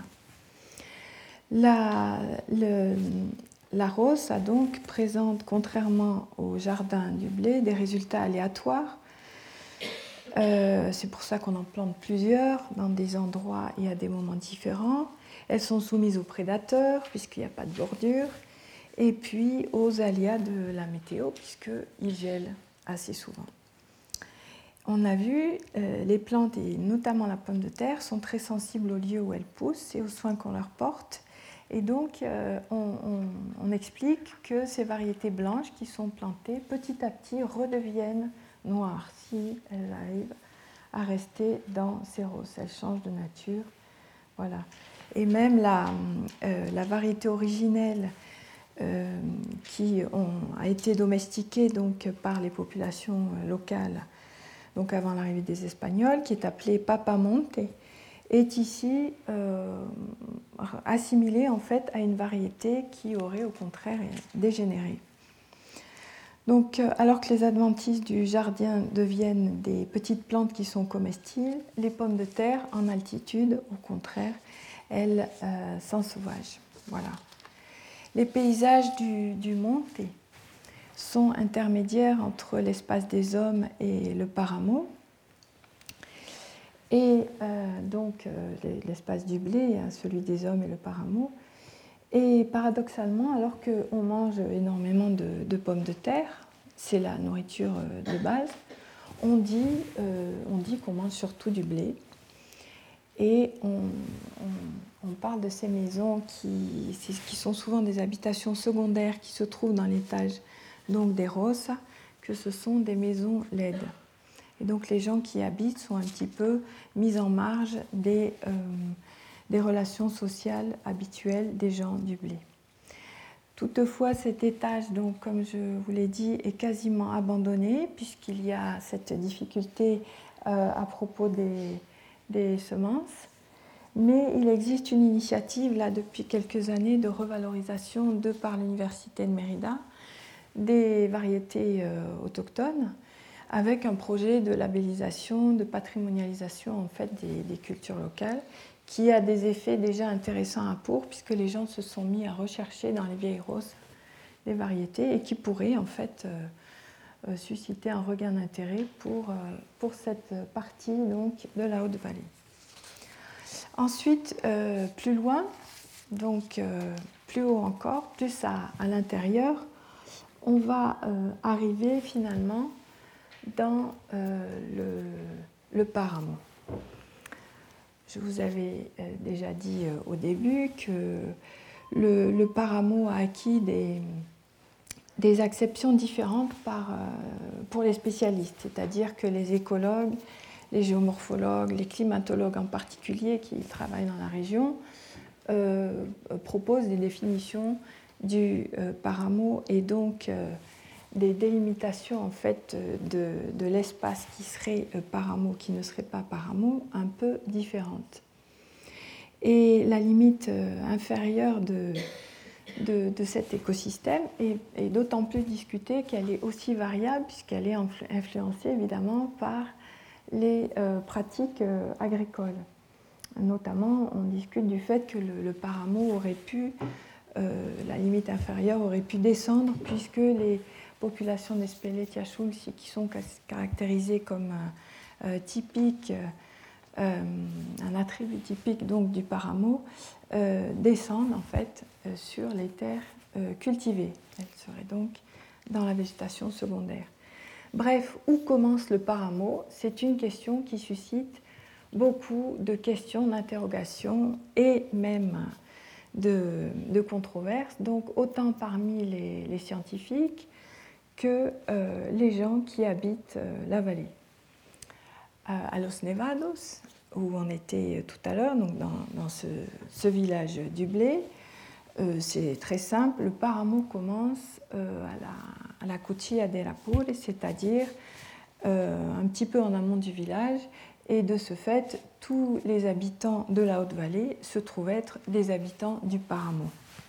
La, le, la rosa donc présente, contrairement au jardin du blé, des résultats aléatoires. Euh, c'est pour ça qu'on en plante plusieurs dans des endroits et à des moments différents. Elles sont soumises aux prédateurs puisqu'il n'y a pas de bordure et puis aux aléas de la météo puisqu'il gèle assez souvent. On a vu, euh, les plantes et notamment la pomme de terre sont très sensibles au lieu où elles poussent et aux soins qu'on leur porte. Et donc, euh, on, on, on explique que ces variétés blanches qui sont plantées, petit à petit, redeviennent noires si elles arrivent à rester dans ces roses. Elles changent de nature. Voilà. Et même la, euh, la variété originelle euh, qui ont, a été domestiquée donc, par les populations locales, donc avant l'arrivée des Espagnols, qui est appelée Papamonte, est ici euh, assimilée en fait à une variété qui aurait au contraire dégénéré. Donc, alors que les adventices du jardin deviennent des petites plantes qui sont comestibles, les pommes de terre en altitude, au contraire, elles euh, s'ensauvagent. Voilà. Les paysages du, du monte sont intermédiaires entre l'espace des hommes et le paramo. Et euh, donc euh, l'espace du blé, hein, celui des hommes et le paramo. Et paradoxalement, alors qu'on mange énormément de, de pommes de terre, c'est la nourriture de base, on dit, euh, on dit qu'on mange surtout du blé. Et on, on, on parle de ces maisons qui, qui sont souvent des habitations secondaires qui se trouvent dans l'étage donc des rosas, que ce sont des maisons L E D. Et donc les gens qui y habitent sont un petit peu mis en marge des, euh, des relations sociales habituelles des gens du blé. Toutefois, cet étage, donc, comme je vous l'ai dit, est quasiment abandonné puisqu'il y a cette difficulté euh, à propos des, des semences. Mais il existe une initiative là depuis quelques années de revalorisation de par l'Université de Mérida des variétés euh, autochtones, avec un projet de labellisation, de patrimonialisation en fait, des, des cultures locales, qui a des effets déjà intéressants à Pour, puisque les gens se sont mis à rechercher dans les vieilles roses des variétés et qui pourraient en fait euh, euh, susciter un regain d'intérêt pour, euh, pour cette partie donc, de la Haute-Vallée. Ensuite, euh, plus loin, donc euh, plus haut encore, plus à, à l'intérieur, on va euh, arriver finalement dans euh, le, le Paramo. Je vous avais euh, déjà dit euh, au début que le, le Paramo a acquis des, des acceptions différentes par, euh, pour les spécialistes, c'est-à-dire que les écologues, les géomorphologues, les climatologues en particulier qui travaillent dans la région euh, proposent des définitions du euh, Paramo et donc euh, des délimitations en fait de, de l'espace qui serait Paramo, qui ne serait pas Paramo, un peu différentes. Et la limite inférieure de, de, de cet écosystème est, est d'autant plus discutée qu'elle est aussi variable puisqu'elle est influencée évidemment par les euh, pratiques euh, agricoles. Notamment, on discute du fait que le, le Paramo aurait pu, euh, la limite inférieure aurait pu descendre puisque les populations des Spélétiachulsi qui sont caractérisées comme euh, typiques, euh, un attribut typique donc du Paramo, euh, descendent en fait euh, sur les terres euh, cultivées. Elles seraient donc dans la végétation secondaire. Bref, où commence le Paramo? C'est une question qui suscite beaucoup de questions, d'interrogations et même de, de controverses, donc autant parmi les, les scientifiques que euh, les gens qui habitent euh, la vallée. Euh, à Los Nevados, où on était tout à l'heure, donc dans, dans ce, ce village du blé, euh, c'est très simple, le Paramo commence euh, à la, à la Cuchilla de la Pure, c'est-à-dire euh, un petit peu en amont du village, et de ce fait, tous les habitants de la Haute-Vallée se trouvent être des habitants du Paramo.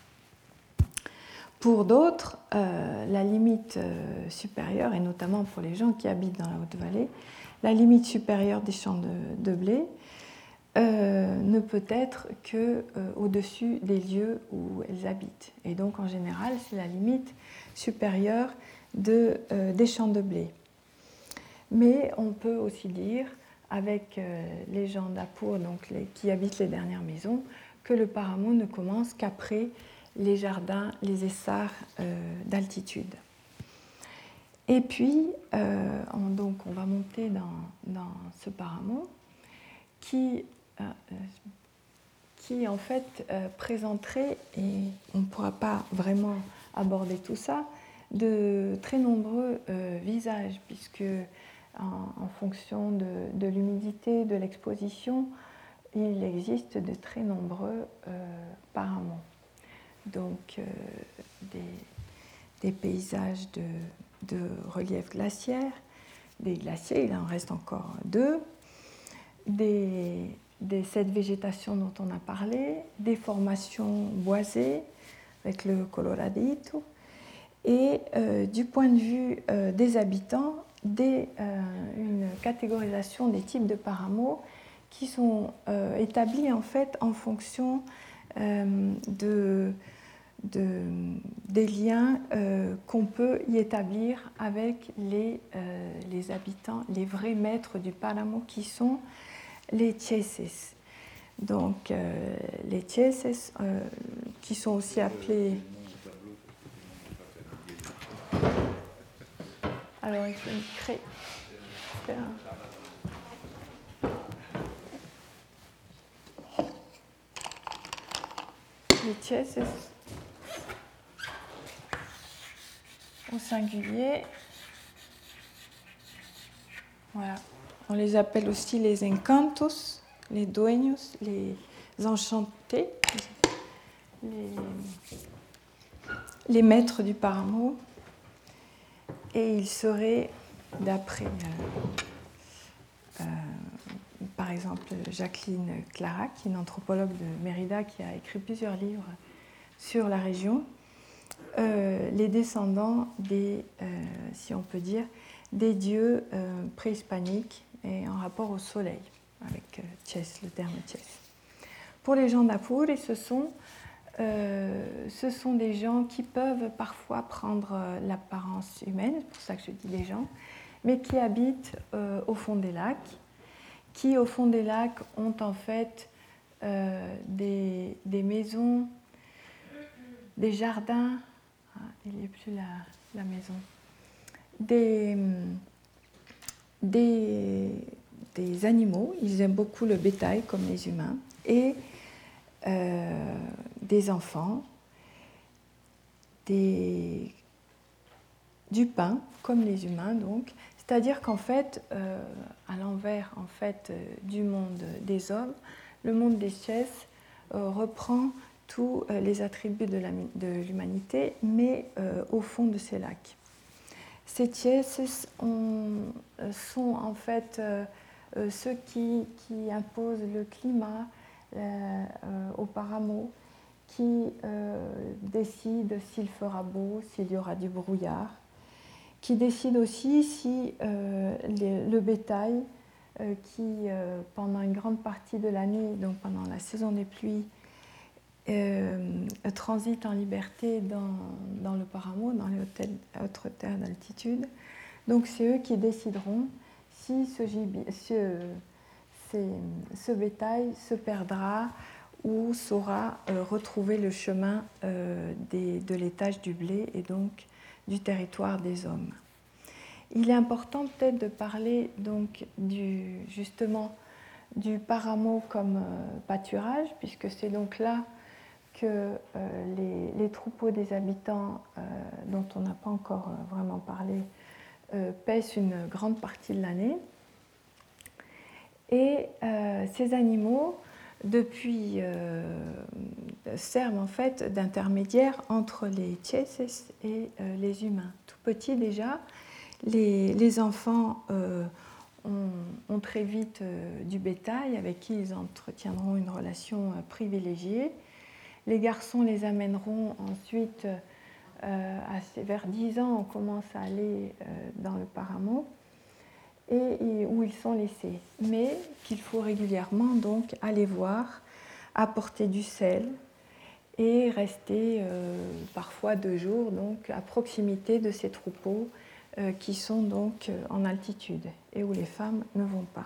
Pour d'autres, euh, la limite euh, supérieure, et notamment pour les gens qui habitent dans la Haute-Vallée, la limite supérieure des champs de, de blé euh, ne peut être qu'au-dessus euh, des lieux où elles habitent. Et donc, en général, c'est la limite supérieure de, euh, des champs de blé. Mais on peut aussi dire, avec euh, les gens d'Apur, donc les, qui habitent les dernières maisons, que le Paramo ne commence qu'après les jardins, les essarts euh, d'altitude. Et puis, euh, on, donc, on va monter dans, dans ce Paramo qui, euh, qui en fait, euh, présenterait, et on ne pourra pas vraiment aborder tout ça, de très nombreux euh, visages, puisque en, en fonction de, de l'humidité, de l'exposition, il existe de très nombreux euh, Paramos. Donc, euh, des, des paysages de, de relief glaciaire, des glaciers, il en reste encore deux, des, des, cette végétation dont on a parlé, des formations boisées avec le Coloradito, et euh, du point de vue euh, des habitants, des, euh, une catégorisation des types de Paramo qui sont euh, établis en fait en fonction euh, de De, des liens euh, qu'on peut y établir avec les, euh, les habitants, les vrais maîtres du Paramo qui sont les Tieses. Donc euh, les Tieses euh, qui sont aussi appelés... Alors il faut créer... Les Tieses au singulier. Voilà. On les appelle aussi les encantos, les dueños, les enchantés, les, les maîtres du Paramo. Et ils seraient, d'après, euh, euh, par exemple, Jacqueline Clara, qui est une anthropologue de Mérida, qui a écrit plusieurs livres sur la région, Euh, les descendants des, euh, si on peut dire, des dieux euh, préhispaniques et en rapport au soleil, avec euh, Ches, le terme Ches. Pour les gens d'Apure, ce sont euh, ce sont des gens qui peuvent parfois prendre l'apparence humaine, c'est pour ça que je dis des gens, mais qui habitent euh, au fond des lacs, qui au fond des lacs ont en fait euh, des, des maisons, des jardins, ah, il n'y a plus la, la maison, des, des, des animaux, ils aiment beaucoup le bétail comme les humains, et euh, des enfants, des, du pain comme les humains donc. C'est-à-dire qu'en fait, euh, à l'envers en fait, euh, du monde des hommes, le monde des Tchèses euh, reprend tous euh, les attributs de, la, de l'humanité, mais euh, au fond de ces lacs. Ces Tchèses sont en fait euh, euh, ceux qui, qui imposent le climat euh, euh, au Paramo, qui euh, décident s'il fera beau, s'il y aura du brouillard, qui décide aussi si euh, les, le bétail euh, qui, euh, pendant une grande partie de l'année, donc pendant la saison des pluies, euh, transite en liberté dans, dans le Paramo, dans les hautes, hautes terres d'altitude. Donc c'est eux qui décideront si ce, ce, ce bétail se perdra ou saura euh, retrouver le chemin euh, des, de l'étage du blé et donc du territoire des hommes. Il est important peut-être de parler donc du, justement du Paramo comme euh, pâturage, puisque c'est donc là que euh, les, les troupeaux des habitants, euh, dont on n'a pas encore euh, vraiment parlé, euh, pèsent une grande partie de l'année. Et euh, ces animaux, depuis, euh, servent en fait d'intermédiaire entre les Tchèses et euh, les humains. Tout petits déjà, les, les enfants euh, ont, ont très vite euh, du bétail avec qui ils entretiendront une relation euh, privilégiée. Les garçons les amèneront ensuite, euh, assez, vers dix ans, on commence à aller euh, dans le Paramo, et, et où ils sont laissés. Mais qu'il faut régulièrement donc aller voir, apporter du sel et rester euh, parfois deux jours donc, à proximité de ces troupeaux euh, qui sont donc euh, en altitude et où les femmes ne vont pas.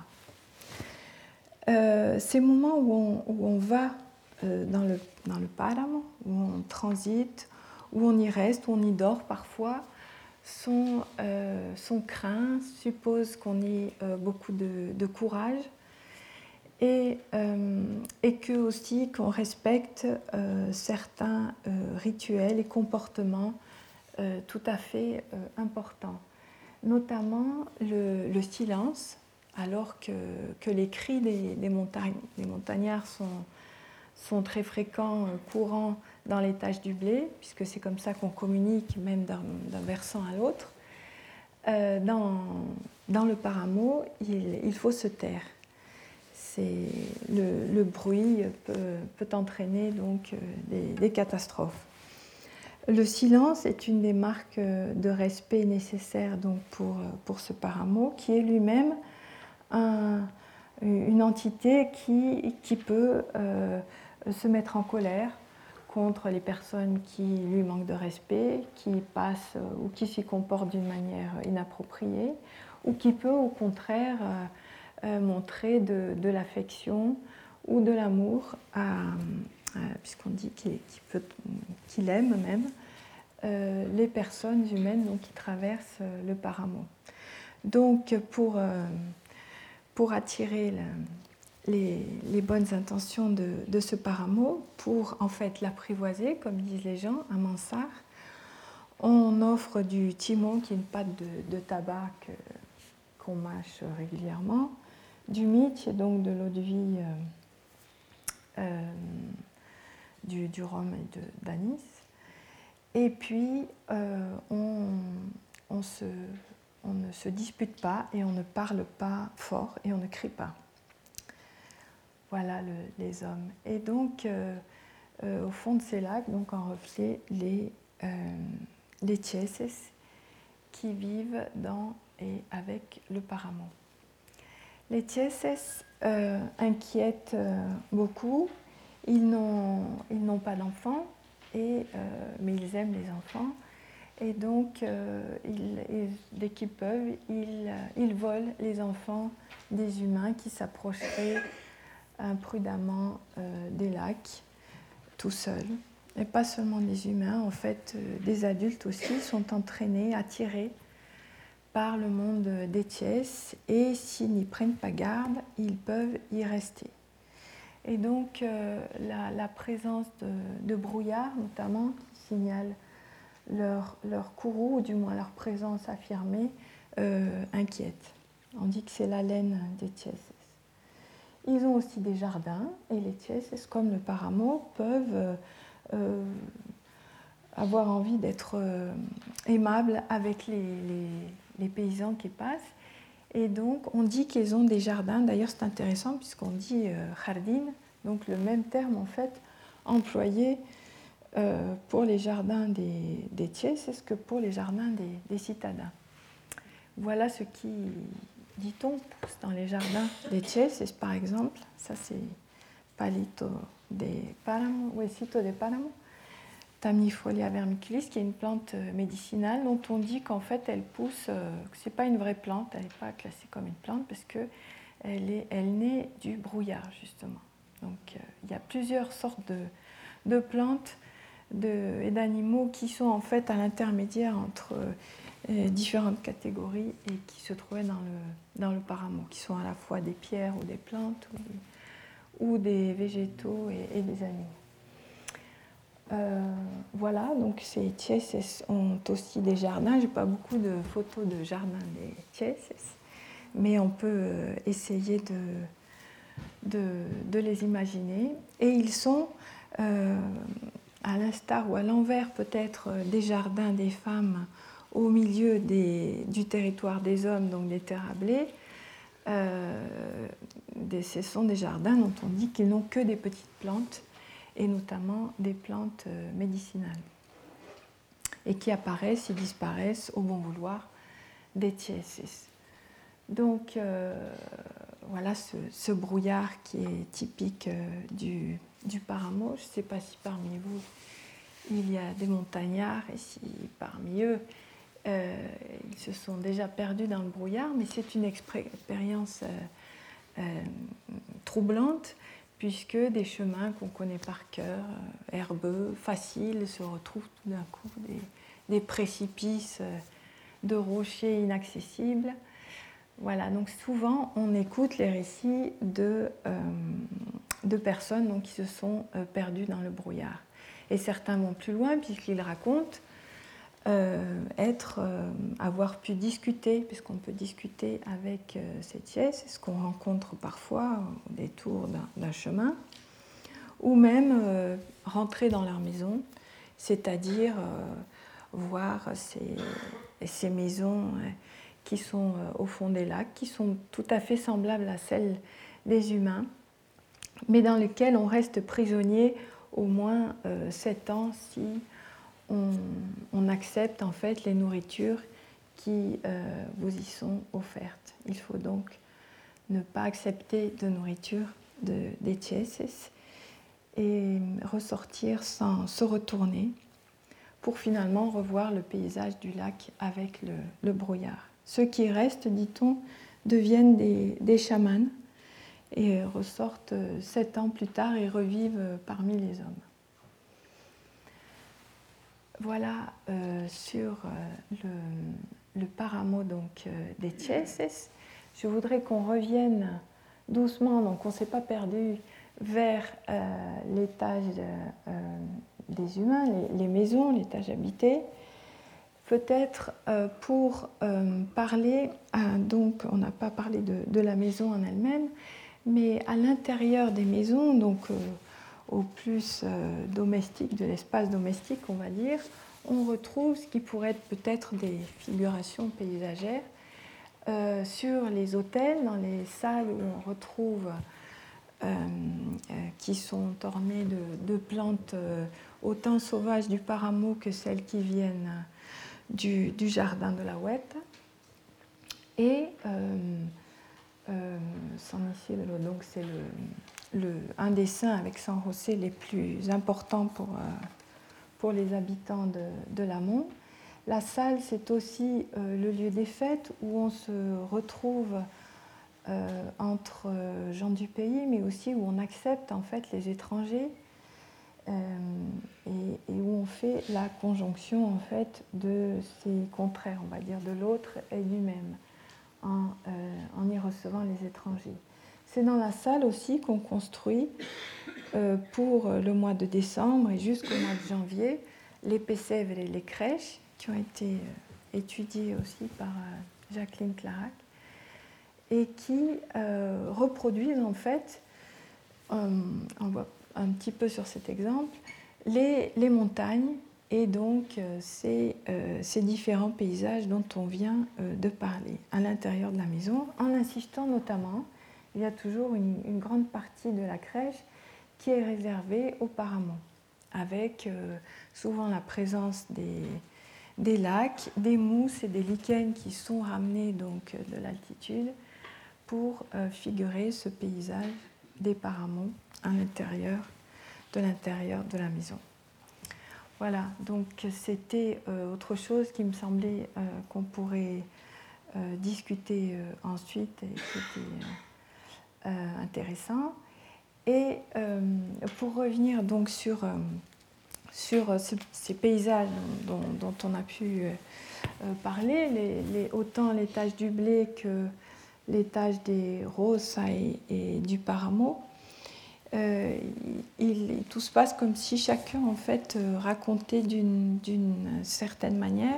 Euh, ces moments où on, où on va euh, dans le, dans le Paramo, où on transite, où on y reste, où on y dort parfois, sont, euh, sont craints, supposent qu'on ait euh, beaucoup de, de courage et, euh, et que aussi qu'on respecte euh, certains euh, rituels et comportements euh, tout à fait euh, importants, notamment le, le silence, alors que, que les cris des, des, montagnes, des montagnards sont, sont très fréquents, euh, courants dans l'étage du blé, puisque c'est comme ça qu'on communique même d'un, d'un versant à l'autre. Euh, dans, dans le Paramo, il, il faut se taire. C'est, le, le bruit peut, peut entraîner donc, euh, des, des catastrophes. Le silence est une des marques de respect nécessaires donc, pour, pour ce Paramo, qui est lui-même un, une entité qui, qui peut euh, se mettre en colère contre les personnes qui lui manquent de respect, qui passent ou qui s'y comportent d'une manière inappropriée, ou qui peut au contraire euh, montrer de, de l'affection ou de l'amour, à, à, puisqu'on dit qu'il, qu'il, peut, qu'il aime même, euh, les personnes humaines donc, qui traversent le Paramo. Donc pour, euh, pour attirer la, Les, les bonnes intentions de, de ce Paramo, pour en fait l'apprivoiser, comme disent les gens, un mansart, on offre du timon, qui est une pâte de, de tabac que, qu'on mâche régulièrement, du mitch, donc de l'eau de vie, euh, euh, du, du rhum et de, d'anis, et puis euh, on, on, se, on ne se dispute pas et on ne parle pas fort et on ne crie pas. Voilà le, les hommes. Et donc, euh, euh, au fond de ces lacs, donc en reflet, les, euh, les Tchèses qui vivent dans et avec le Paramo. Les Tchèses euh, inquiètent euh, beaucoup Ils n'ont, ils n'ont pas d'enfants, et, euh, mais ils aiment les enfants. Et donc, euh, ils, ils, dès qu'ils peuvent, ils, ils volent les enfants des humains qui s'approcheraient imprudemment euh, des lacs, tout seuls. Et pas seulement des humains, en fait, euh, des adultes aussi sont entraînés, attirés par le monde des tiesses, et s'ils n'y prennent pas garde, ils peuvent y rester. Et donc, euh, la, la présence de, de brouillard, notamment, qui signale leur, leur courroux, ou du moins leur présence affirmée, euh, inquiète. On dit que c'est l'haleine des tiesses. Ils ont aussi des jardins, et les tiesses, comme le paramo, peuvent euh, avoir envie d'être euh, aimables avec les, les, les paysans qui passent. Et donc, on dit qu'ils ont des jardins. D'ailleurs, c'est intéressant puisqu'on dit euh, jardin, donc le même terme en fait employé euh, pour les jardins des, des tiesses que pour les jardins des, des citadins. Voilà ce qui, dit-on, pousse dans les jardins des tiesses, par exemple. Ça, c'est Palito de Páramo, Huesito de Páramo, Tamnifolia vermiculis, qui est une plante médicinale dont on dit qu'en fait elle pousse, euh, que ce n'est pas une vraie plante, elle n'est pas classée comme une plante parce qu'elle est, elle naît du brouillard justement. Donc euh, il y a plusieurs sortes de, de plantes de, et d'animaux qui sont en fait à l'intermédiaire entre euh, différentes catégories et qui se trouvaient dans le, dans le paramo, qui sont à la fois des pierres ou des plantes ou des, ou des végétaux et, et des animaux. Euh, voilà, donc ces tiesses ont aussi des jardins. Je n'ai pas beaucoup de photos de jardins des tiesses, mais on peut essayer de, de, de les imaginer. Et ils sont, euh, à l'instar ou à l'envers peut-être des jardins des femmes au milieu des, du territoire des hommes, donc des terrablés, euh, des, ce sont des jardins dont on dit qu'ils n'ont que des petites plantes, et notamment des plantes médicinales, et qui apparaissent et disparaissent au bon vouloir des tiesses. Donc euh, voilà ce, ce brouillard qui est typique euh, du, du paramo. Je ne sais pas si parmi vous il y a des montagnards et si parmi eux euh, ils se sont déjà perdus dans le brouillard, mais c'est une expérience euh, euh, troublante, puisque des chemins qu'on connaît par cœur, euh, herbeux, faciles, se retrouvent tout d'un coup des, des précipices euh, de rochers inaccessibles. Voilà, donc souvent on écoute les récits de, euh, de personnes donc, qui se sont euh, perdues dans le brouillard. Et certains vont plus loin puisqu'ils racontent euh, être, euh, avoir pu discuter, puisqu'on peut discuter avec euh, ces tiesses, ce qu'on rencontre parfois au détour d'un, d'un chemin, ou même euh, rentrer dans leur maison, c'est-à-dire euh, voir ces, ces maisons euh, qui sont euh, au fond des lacs, qui sont tout à fait semblables à celles des humains, mais dans lesquelles on reste prisonnier au moins euh, sept ans si on, on accepte en fait les nourritures qui euh, vous y sont offertes. Il faut donc ne pas accepter de nourriture de, des tiesses et ressortir sans se retourner pour finalement revoir le paysage du lac avec le, le brouillard. Ceux qui restent, dit-on, deviennent des, des chamans et ressortent sept ans plus tard et revivent parmi les hommes. Voilà euh, sur euh, le, le paramo donc, euh, des tiesses. Je voudrais qu'on revienne doucement, donc on ne s'est pas perdu, vers euh, l'étage euh, des humains, les, les maisons, l'étage habité. Peut-être euh, pour euh, parler, à, donc on n'a pas parlé de, de la maison en elle-même, mais à l'intérieur des maisons, donc euh, au plus euh, domestique, de l'espace domestique, on va dire, on retrouve ce qui pourrait être peut-être des figurations paysagères euh, sur les autels, dans les salles où on retrouve euh, euh, qui sont ornées de, de plantes euh, autant sauvages du paramo que celles qui viennent du, du jardin de la Huerta. Et euh, euh, San Isidro, donc c'est le le, un des saints avec San José les plus importants pour, euh, pour les habitants de, de l'Amont. La salle, c'est aussi euh, le lieu des fêtes où on se retrouve euh, entre gens du pays, mais aussi où on accepte en fait les étrangers euh, et, et où on fait la conjonction en fait de ces contraires, on va dire, de l'autre et du même, en, euh, en y recevant les étrangers. C'est dans la salle aussi qu'on construit euh, pour le mois de décembre et jusqu'au mois de janvier les pessèvres et les crèches qui ont été euh, étudiées aussi par euh, Jacqueline Clarac et qui euh, reproduisent en fait, euh, on voit un petit peu sur cet exemple, les, les montagnes et donc euh, ces, euh, ces différents paysages dont on vient euh, de parler à l'intérieur de la maison, en insistant notamment, il y a toujours une, une grande partie de la crèche qui est réservée aux paraments, avec euh, souvent la présence des, des lacs, des mousses et des lichens qui sont ramenés donc de l'altitude pour euh, figurer ce paysage des paraments à l'intérieur de l'intérieur de la maison. Voilà, donc c'était euh, autre chose qui me semblait euh, qu'on pourrait euh, discuter euh, ensuite et qui était euh, euh, intéressant. Et euh, pour revenir donc sur, euh, sur ce, ces paysages dont, dont on a pu euh, parler, les, les, autant les taches du blé que les taches des roses et, et du paramo, euh, il, il, tout se passe comme si chacun en fait racontait d'une, d'une certaine manière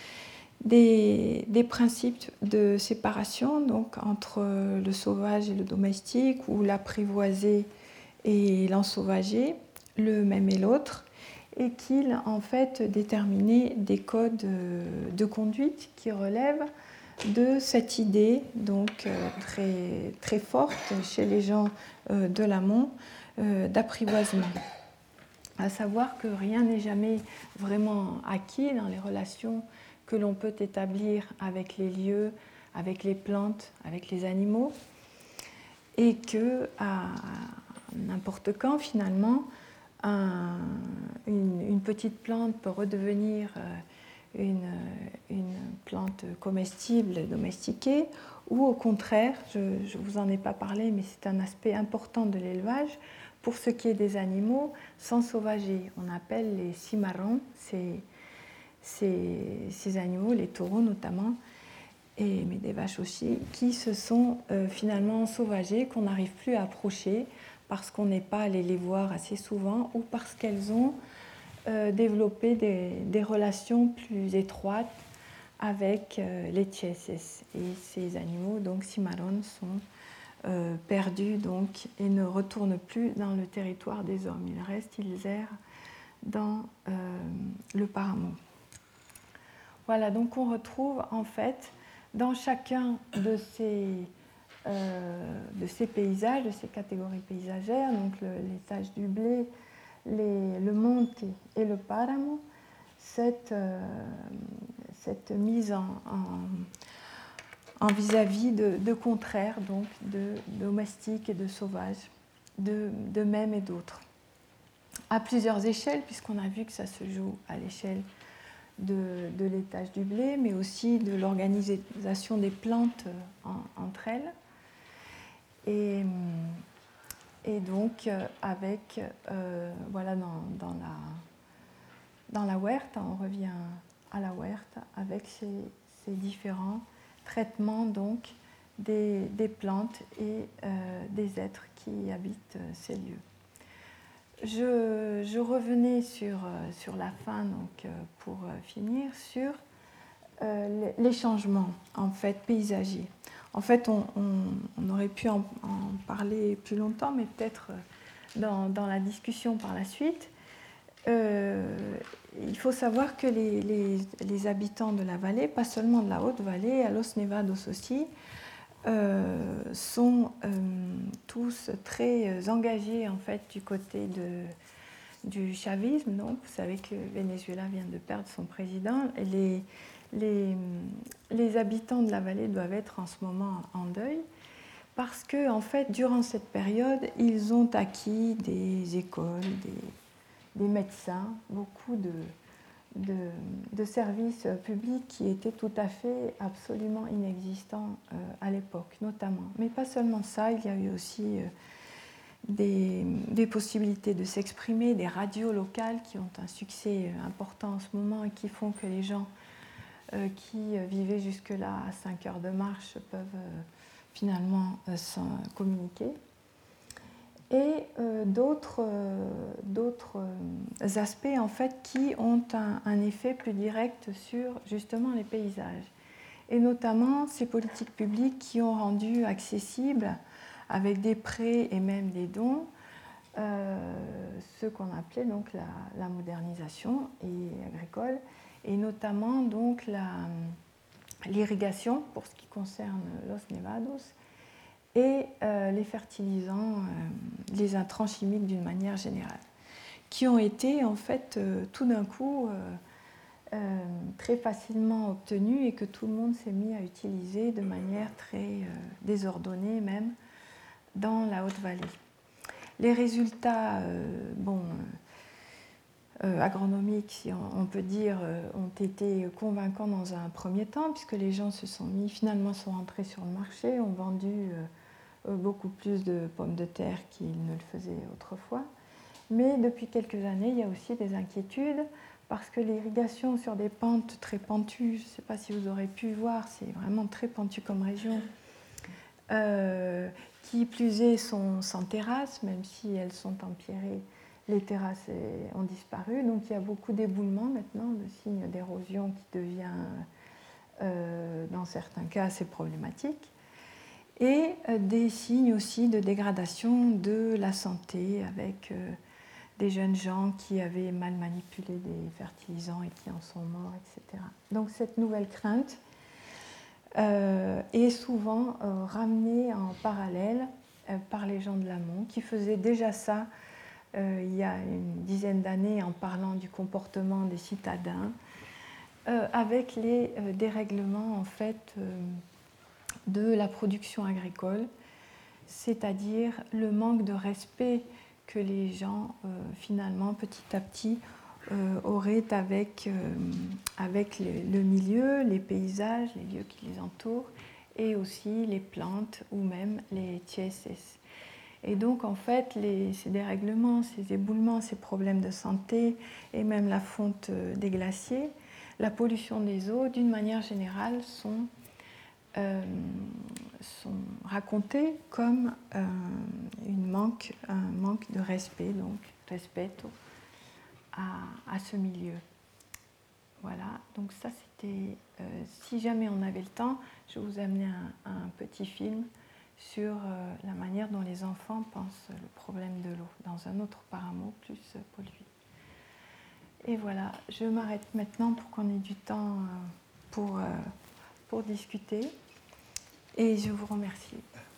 des, des principes de séparation donc entre le sauvage et le domestique, ou l'apprivoisé et l'ensauvagé, le même et l'autre, et qu'il en fait déterminait des codes de conduite qui relèvent de cette idée donc euh, très, très forte chez les gens euh, de l'amont euh, d'apprivoisement. À savoir que rien n'est jamais vraiment acquis dans les relations que l'on peut établir avec les lieux, avec les plantes, avec les animaux, et que à n'importe quand finalement un, une, une petite plante peut redevenir euh, Une, une plante comestible, domestiquée, ou au contraire, je ne vous en ai pas parlé, mais c'est un aspect important de l'élevage, pour ce qui est des animaux, s'ensauvager. On appelle les cimarrons ces, ces, ces animaux, les taureaux notamment, et, mais des vaches aussi, qui se sont euh, finalement ensauvagées, qu'on n'arrive plus à approcher parce qu'on n'est pas allé les voir assez souvent, ou parce qu'elles ont Euh, développer des, des relations plus étroites avec euh, les tchesses. Et ces animaux, donc cimarrones, sont euh, perdus donc, et ne retournent plus dans le territoire des hommes. Ils restent, ils errent dans euh, le paramo. Voilà, donc on retrouve en fait dans chacun de ces, euh, de ces paysages, de ces catégories paysagères, donc le, les taches du blé, Les, le monte et le paramo, cette, euh, cette mise en, en, en vis-à-vis de, de contraires, donc de, de domestiques et de sauvages, de, de même et d'autres. À plusieurs échelles, puisqu'on a vu que ça se joue à l'échelle de, de l'étage du blé, mais aussi de l'organisation des plantes en, entre elles. Et Et donc, euh, avec, euh, voilà, dans, dans, la, dans la huerta, on revient à la huerta, avec ces, ces différents traitements donc, des, des plantes et euh, des êtres qui habitent euh, ces lieux. Je, je revenais sur, euh, sur la fin, donc, euh, pour euh, finir, sur euh, les, les changements en fait, paysagers. En fait, on, on, on aurait pu en, en parler plus longtemps, mais peut-être dans, dans la discussion par la suite. Euh, il faut savoir que les, les, les habitants de la vallée, pas seulement de la Haute-Vallée, à Los Nevados aussi, euh, sont euh, tous très engagés en fait, du côté de, du chavisme. Donc, vous savez que le Venezuela vient de perdre son président. Et les, Les, les habitants de la vallée doivent être en ce moment en deuil parce que, en fait, durant cette période, ils ont acquis des écoles, des, des médecins, beaucoup de, de, de services publics qui étaient tout à fait absolument inexistants euh, à l'époque, notamment. Mais pas seulement ça, il y a eu aussi euh, des, des possibilités de s'exprimer, des radios locales qui ont un succès important en ce moment et qui font que les gens euh, qui vivaient jusque-là à cinq heures de marche peuvent euh, finalement euh, s'en communiquer. Et euh, d'autres, euh, d'autres euh, aspects en fait, qui ont un, un effet plus direct sur justement les paysages. Et notamment ces politiques publiques qui ont rendu accessible, avec des prêts et même des dons, euh, ce qu'on appelait donc la, la modernisation et agricole, et notamment donc la, l'irrigation pour ce qui concerne Los Nevados, et euh, les fertilisants, euh, les intrants chimiques d'une manière générale, qui ont été en fait euh, tout d'un coup euh, euh, très facilement obtenus et que tout le monde s'est mis à utiliser de manière très euh, désordonnée même dans la Haute-Vallée. Les résultats euh, bon, euh, agronomiques, si on, on peut dire, euh, ont été convaincants dans un premier temps, puisque les gens se sont mis, finalement sont rentrés sur le marché, ont vendu euh, beaucoup plus de pommes de terre qu'ils ne le faisaient autrefois. Mais depuis quelques années, il y a aussi des inquiétudes parce que l'irrigation sur des pentes très pentues, je ne sais pas si vous aurez pu voir, c'est vraiment très pentu comme région, euh, qui plus est sont sans terrasse, même si elles sont empierrées, les terrasses ont disparu. Donc il y a beaucoup d'éboulements maintenant, de signes d'érosion qui devient, euh, dans certains cas, assez problématique. Et des signes aussi de dégradation de la santé avec euh, des jeunes gens qui avaient mal manipulé des fertilisants et qui en sont morts, et cetera. Donc cette nouvelle crainte euh, est souvent euh, ramenée en parallèle euh, par les gens de l'amont qui faisaient déjà ça euh, il y a une dizaine d'années en parlant du comportement des citadins euh, avec les euh, dérèglements en fait euh, de la production agricole, c'est-à-dire le manque de respect que les gens, euh, finalement, petit à petit, euh, auraient avec, euh, avec le, le milieu, les paysages, les lieux qui les entourent, et aussi les plantes ou même les tiesses. Et donc, en fait, les, ces dérèglements, ces éboulements, ces problèmes de santé, et même la fonte des glaciers, la pollution des eaux, d'une manière générale, sont Euh, sont racontés comme euh, une manque, un manque de respect, donc respect à, à ce milieu. Voilà, donc ça c'était, euh, si jamais on avait le temps, je vais vous amener un, un petit film sur euh, la manière dont les enfants pensent le problème de l'eau, dans un autre paramo plus euh, pollué. Et voilà, je m'arrête maintenant pour qu'on ait du temps euh, pour, euh, pour discuter. Et je vous remercie.